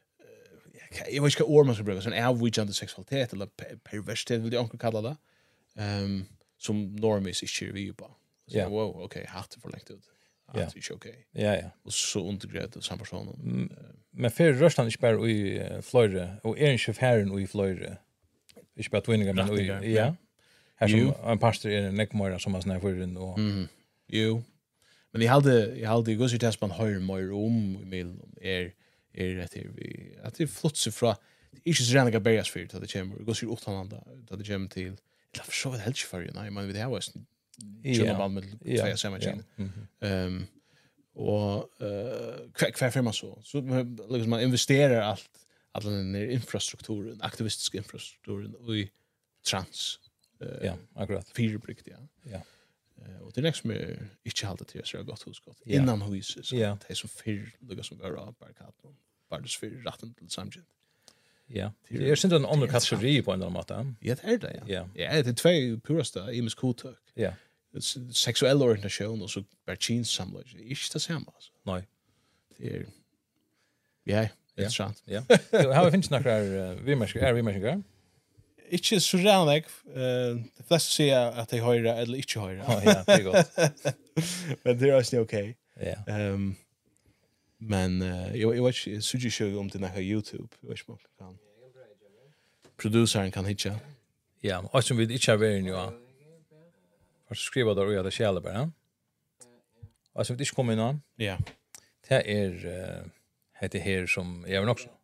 eh, jag vet inte vad ord man ska bruka, sån avvikande sexualitet eller per- perversitet vill jag också kalla det. Ehm som normis inte är vi på. Så Ja. wow, okej, okay, hatt för längt ut. Ja. Hatt är inte okej. Ja, ja. Och så undergrävt av samma person. Men för Rörsland är bara i uh, Florida och är inte färren i Florida. Inte bara twinningar men Rättingar, i ja. Här Jo. som en pastor är en nekmöra som har såna här förrän och Mhm. Jo. Men jag hade jag hade gått ut test man hör mer om i mail är är att det vi att det flott sig från inte så rena bergas för att det kommer gå sig utananda att det kommer till eller för så vet helt för ju nej men det här var Tjuna band med två samma tjän. Ehm och eh kvack kvack för man så så liksom man investerar allt alla den här infrastrukturen, aktivistisk infrastrukturen och i trans eh ja, akkurat. fyrbrikt ja. Ja. Eh, och det är liksom är inte hållt till så gott hos gott. Ja. Innan huset så Ja. det är som fyr lukar som var av barrikaden. Bara det för rätten till samtidigt. Ja. Det är synd en annan det är kategori på en annan måte. Ja, det är det ja. Ja. Ja, det är två purasta i misk kotök. Ja. Sexuell orientation och så bara jeans samlag. Det är inte det samma alltså. Nej. Det är ja, Intressant. Ja. Jo, har vi finns några vi människor är vi människor. Ikke så rannig. Uh, de fleste sier at de høyre eller ikke høyre. Ja, ja, det är gott. Men det er også okej. Ja. Um, men uh, jeg, jeg vet ikke, jeg synes ikke om det er YouTube. Jeg vet ikke om man kan. Produceren kan hitja. Ja, och som vi inte har varit nu. För att skriva där och göra det själva bara. Och som vi inte kommer in an. Ja. Det är uh, det här som jag vill också.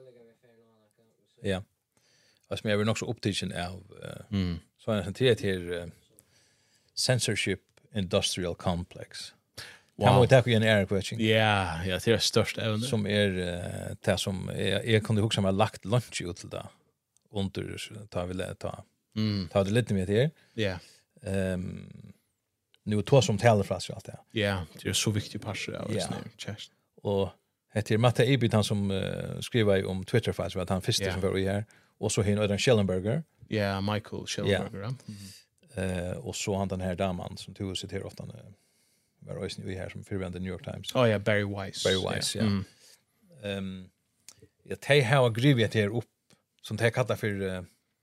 Ja. Och som jag vill också upptäcka av uh, Mm. så är det här till uh, censorship industrial complex. Wow. Kan vi ta en air question? Ja, ja, det er størst evne. Som är uh, det som jag, jag kunde huxa mig lagt lunch ut till det. Under ta vi ta. Mm. Ta det lite mer till. Ja. Ehm nu två som talar för oss allt det. Ja, det er så viktig parser av Ja. oss nu. Chest. Och heter Matta Ibit han som uh, skriver om Twitter för att han första Ja. som var i här och så hin Adam Schellenberger Ja, Michael Schellberger. Ja. eh uh, och så han den här damen som tog sig till ofta uh, var också i här som förvände New York Times. Oh ja, Barry Weiss. Barry Weiss, ja. Mm. Ehm jag tar här och grivet här upp som tar kallar för uh,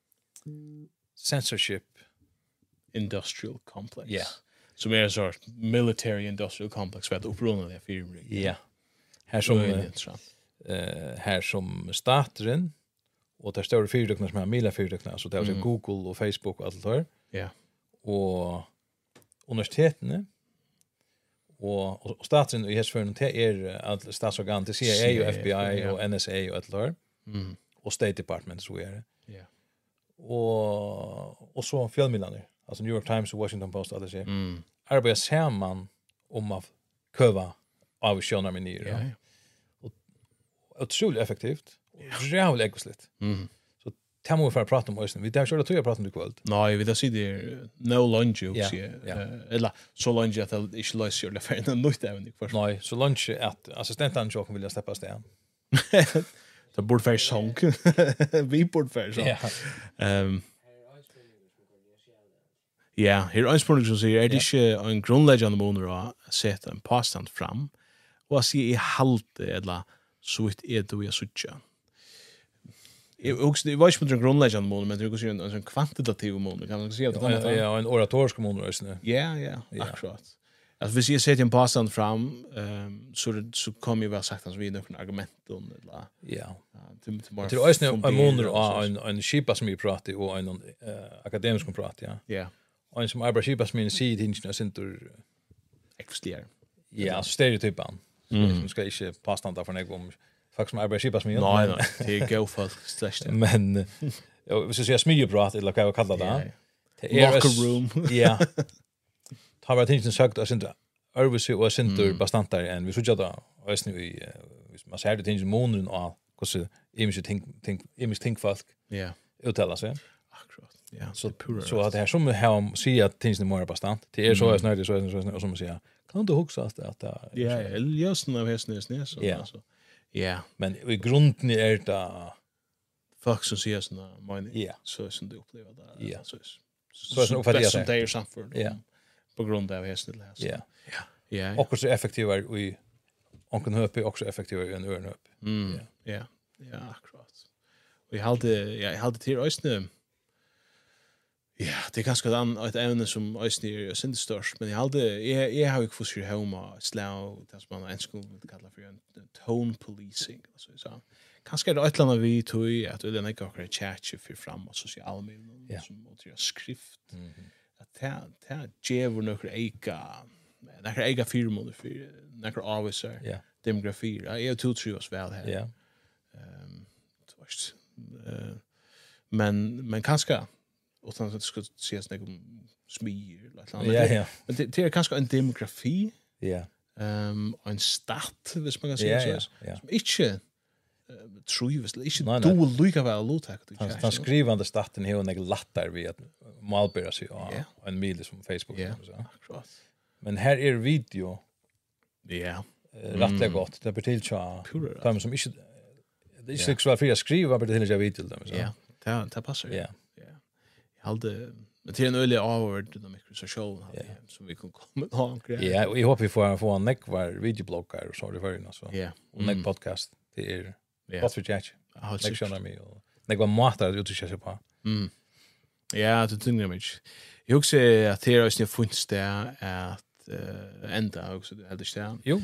censorship. Industrial complex. Ja. Som är en sort military industrial complex för att upprunna det firma. Ja. Här som Som uh, eh här som staten och där står fyrduckna som är mila fyrduckna så det är alltså Mm. Google och Facebook och allt det där. Ja. Och universiteten och och staten i häsförn det är att statsorgan till C I A och F B I ja. och N S A och allt det där. Mm. Och State Department så är det. Ja. Och och så fjällmilaner. Alltså New York Times och Washington Post alla säger. Mm. Arbetar samman om att köva av sjönar med ner. Ja. Ja. Otroligt effektivt. Jävligt ekosligt. Mm. Det må vi få prata om också. Vi där körde tror jag prata om det kväll. Nej, vi där sitter no lunch ju Ja, också. ja. Eller så lunch att det inte löser det för en nytt även först. Nej, så lunch att assistenten jag vill släppa sten. Det borde vara sång. Vi borde vara sång. Ja. Ehm Ja, her er spørsmål som sier, er det ikke en grunnleggende måneder å sette en påstand fram, og å si i halte, eller så vidt er det vi har suttet. Jeg var ikke på en grunnleggende måneder, men det er en, en kvantitativ måneder, kan man si at det Ja, ja, en oratorisk månad också. Ja, ja, Ja. akkurat. Altså, hvis jeg setter en påstand fram, um, så, det- så kommer jeg vel sagt at vi er noen argumenter, eller Ja. ja, til, til bare Det är också en fundera månad og och så. en en skipa som vi pratar och en uh, akademisk prat, ja. Ja, Och en som arbetar skipa som en sid inte synter ekvisterer. ja, stereotypen. Mm. Som ska inte påstånda för något om folk som arbetar skipa som en. Nei, nei, det er gøy folk, slett. Men eh, ja, hvis jag säger smyjeprat eller vad jag kallar det. Ja, Det är Locker room. Ja. Tar var tingen sagt att synter Örvisi och synter Mm. bastantare än vi såg då. Och nu i hvis man ser det tingen månaden och hur image think think image think folk Ja, uttala sig. akkurat. Ja, Så det er pura så att det här som här säger att tingen är mer bastant. Det är så är snarare så är det så och som man säger. Kan du huxa att att det Ja, eller ljusen av hästen är snä så Ja. alltså. Ja, men i grunden är det folk som ser såna men ja. så som du upplever det. Ja. Så Så är det uppfattar jag som det. det är samförd. Ja. På grund av hästen eller så. Ja. Ja. Och så effektivare i onkeln höp också effektivare i en öron upp. Mm. Ja. Ja. Ja, akkurat. Och jag hade ja, jag hade till ösnö. Ja, det är ganska ett ett ämne som ösnö är synd störst, men jag hade jag jag har ju fått sig hemma slå det som man ens skulle kalla för en tone policing så så. Kanske är det ett land vi tog att det är inte akkurat chat för fram och sociala medier Ja. som mot göra skrift. Mhm. Att det det ger några eka några eka firmor för några avvisar Ja. demografi. Ja, jag tror tror oss väl här. Ja. Ehm tvärst. Eh men men kanske utan att det skulle ses något smyr eller något Ja, ja. Men det, det är kanske en demografi Ja. ehm en stat, hvis man kan säga Ja, så. ja. Ja. Som inte trúivist, ikke Nei, nei. du lukka vel lúttak. Han han skrivande staten har en lattar vi att malbera sig Ja. och en mil som Facebook Ja. och så. Akkurat. Men här är video Ja. uh, rättligt gott. Det betyder tja Pura. de som inte det är Ja. inte så fri att skriva men det till jag video dem så. Ja, det det passar. Ja. Ja. Jag hade men till en öle avward den Microsoft Ja. som vi kan komma ha. Ja, och jag hoppas vi får få en neckvar videobloggar och så det för så. Ja. Och neck podcast det är Ja. Gott för Jack. Ja, Lägg sikkert. sjön mig och lägg vad matar ut och sig på. Mm. Ja, det tynger mig. Jag också att det är ju funnits där att uh, ända också det hade stjärn. Jo.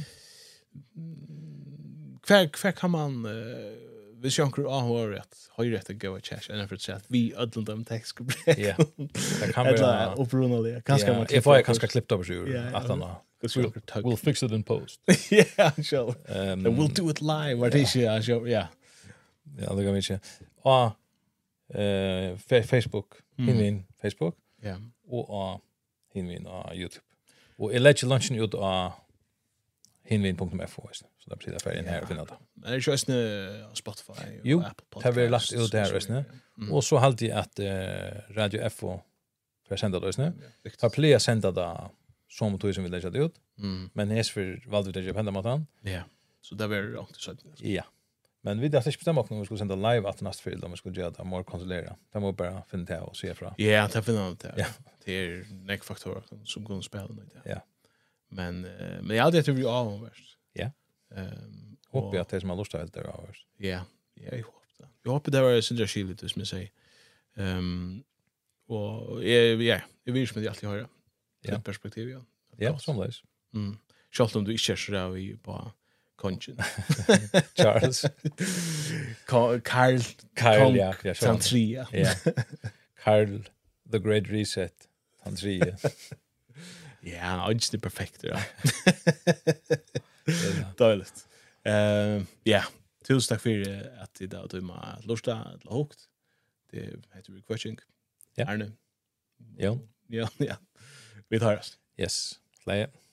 Kvar kvar kan man uh, vi ska ju ha rätt. Har ju rätt att gå och chatta än för att säga att vi ödlan dem text ska bli. Ja. Det kan Eller vara upprunaliga. Kanske man if I kanske klippt över sig Ja, ja. att han We'll, we'll fix it in post. yeah, sure. Ehm And we'll do it live. What is it? Sure, yeah. Ja, det går mycket. Och eh Fe- Facebook, hinvin Facebook Ja. och uh, hinvin och YouTube. Och jag lägger lunchen ut av hinvin punkt f o. Så där precis där in här och finna det. Men det är ju också Spotify och Jo, Apple Podcasts. det har vi lagt ut där just nu. Mm. Och så halt jag att eh, Radio F O för sända det just nu. Viktigt. Har playa sända det som tog som vi lägger det ut. Mm. Men häst för valde vi det på hända Ja. Så det var långt så. Ja. Men vi det inte bestämma om vi skulle sända live att nästa film om vi skulle göra det mer kontrollera. Det må bara finna det och se fra. Ja, det finner det. Ja. Det är nek faktorer som går att spela nu. Ja. Men uh, men jag hade det vi av värst. Ja. Ehm Hoppas jag att det som har lust att det var. Ja, ja, jag hoppas det. Jag hoppas det var syndra skilt som jag säger. Ehm och ja, ja, det vill som jag alltid höra. Ja. Ja. Perspektiv, ja. Ja, som det. Mm. Självt om du inte kör där vi på konchen. Charles. Karl Karl Karl, ja, ja, så. Tantria. Ja. Karl the Great Reset. Han tre. Ja, det är perfekt ja. Dåligt. Eh, ja, tusen tack för att idag du må lusta till högt. Det heter vi coaching. Ja. Arne. Ja. Ja, ja. Vi tar oss. Yes. Play it.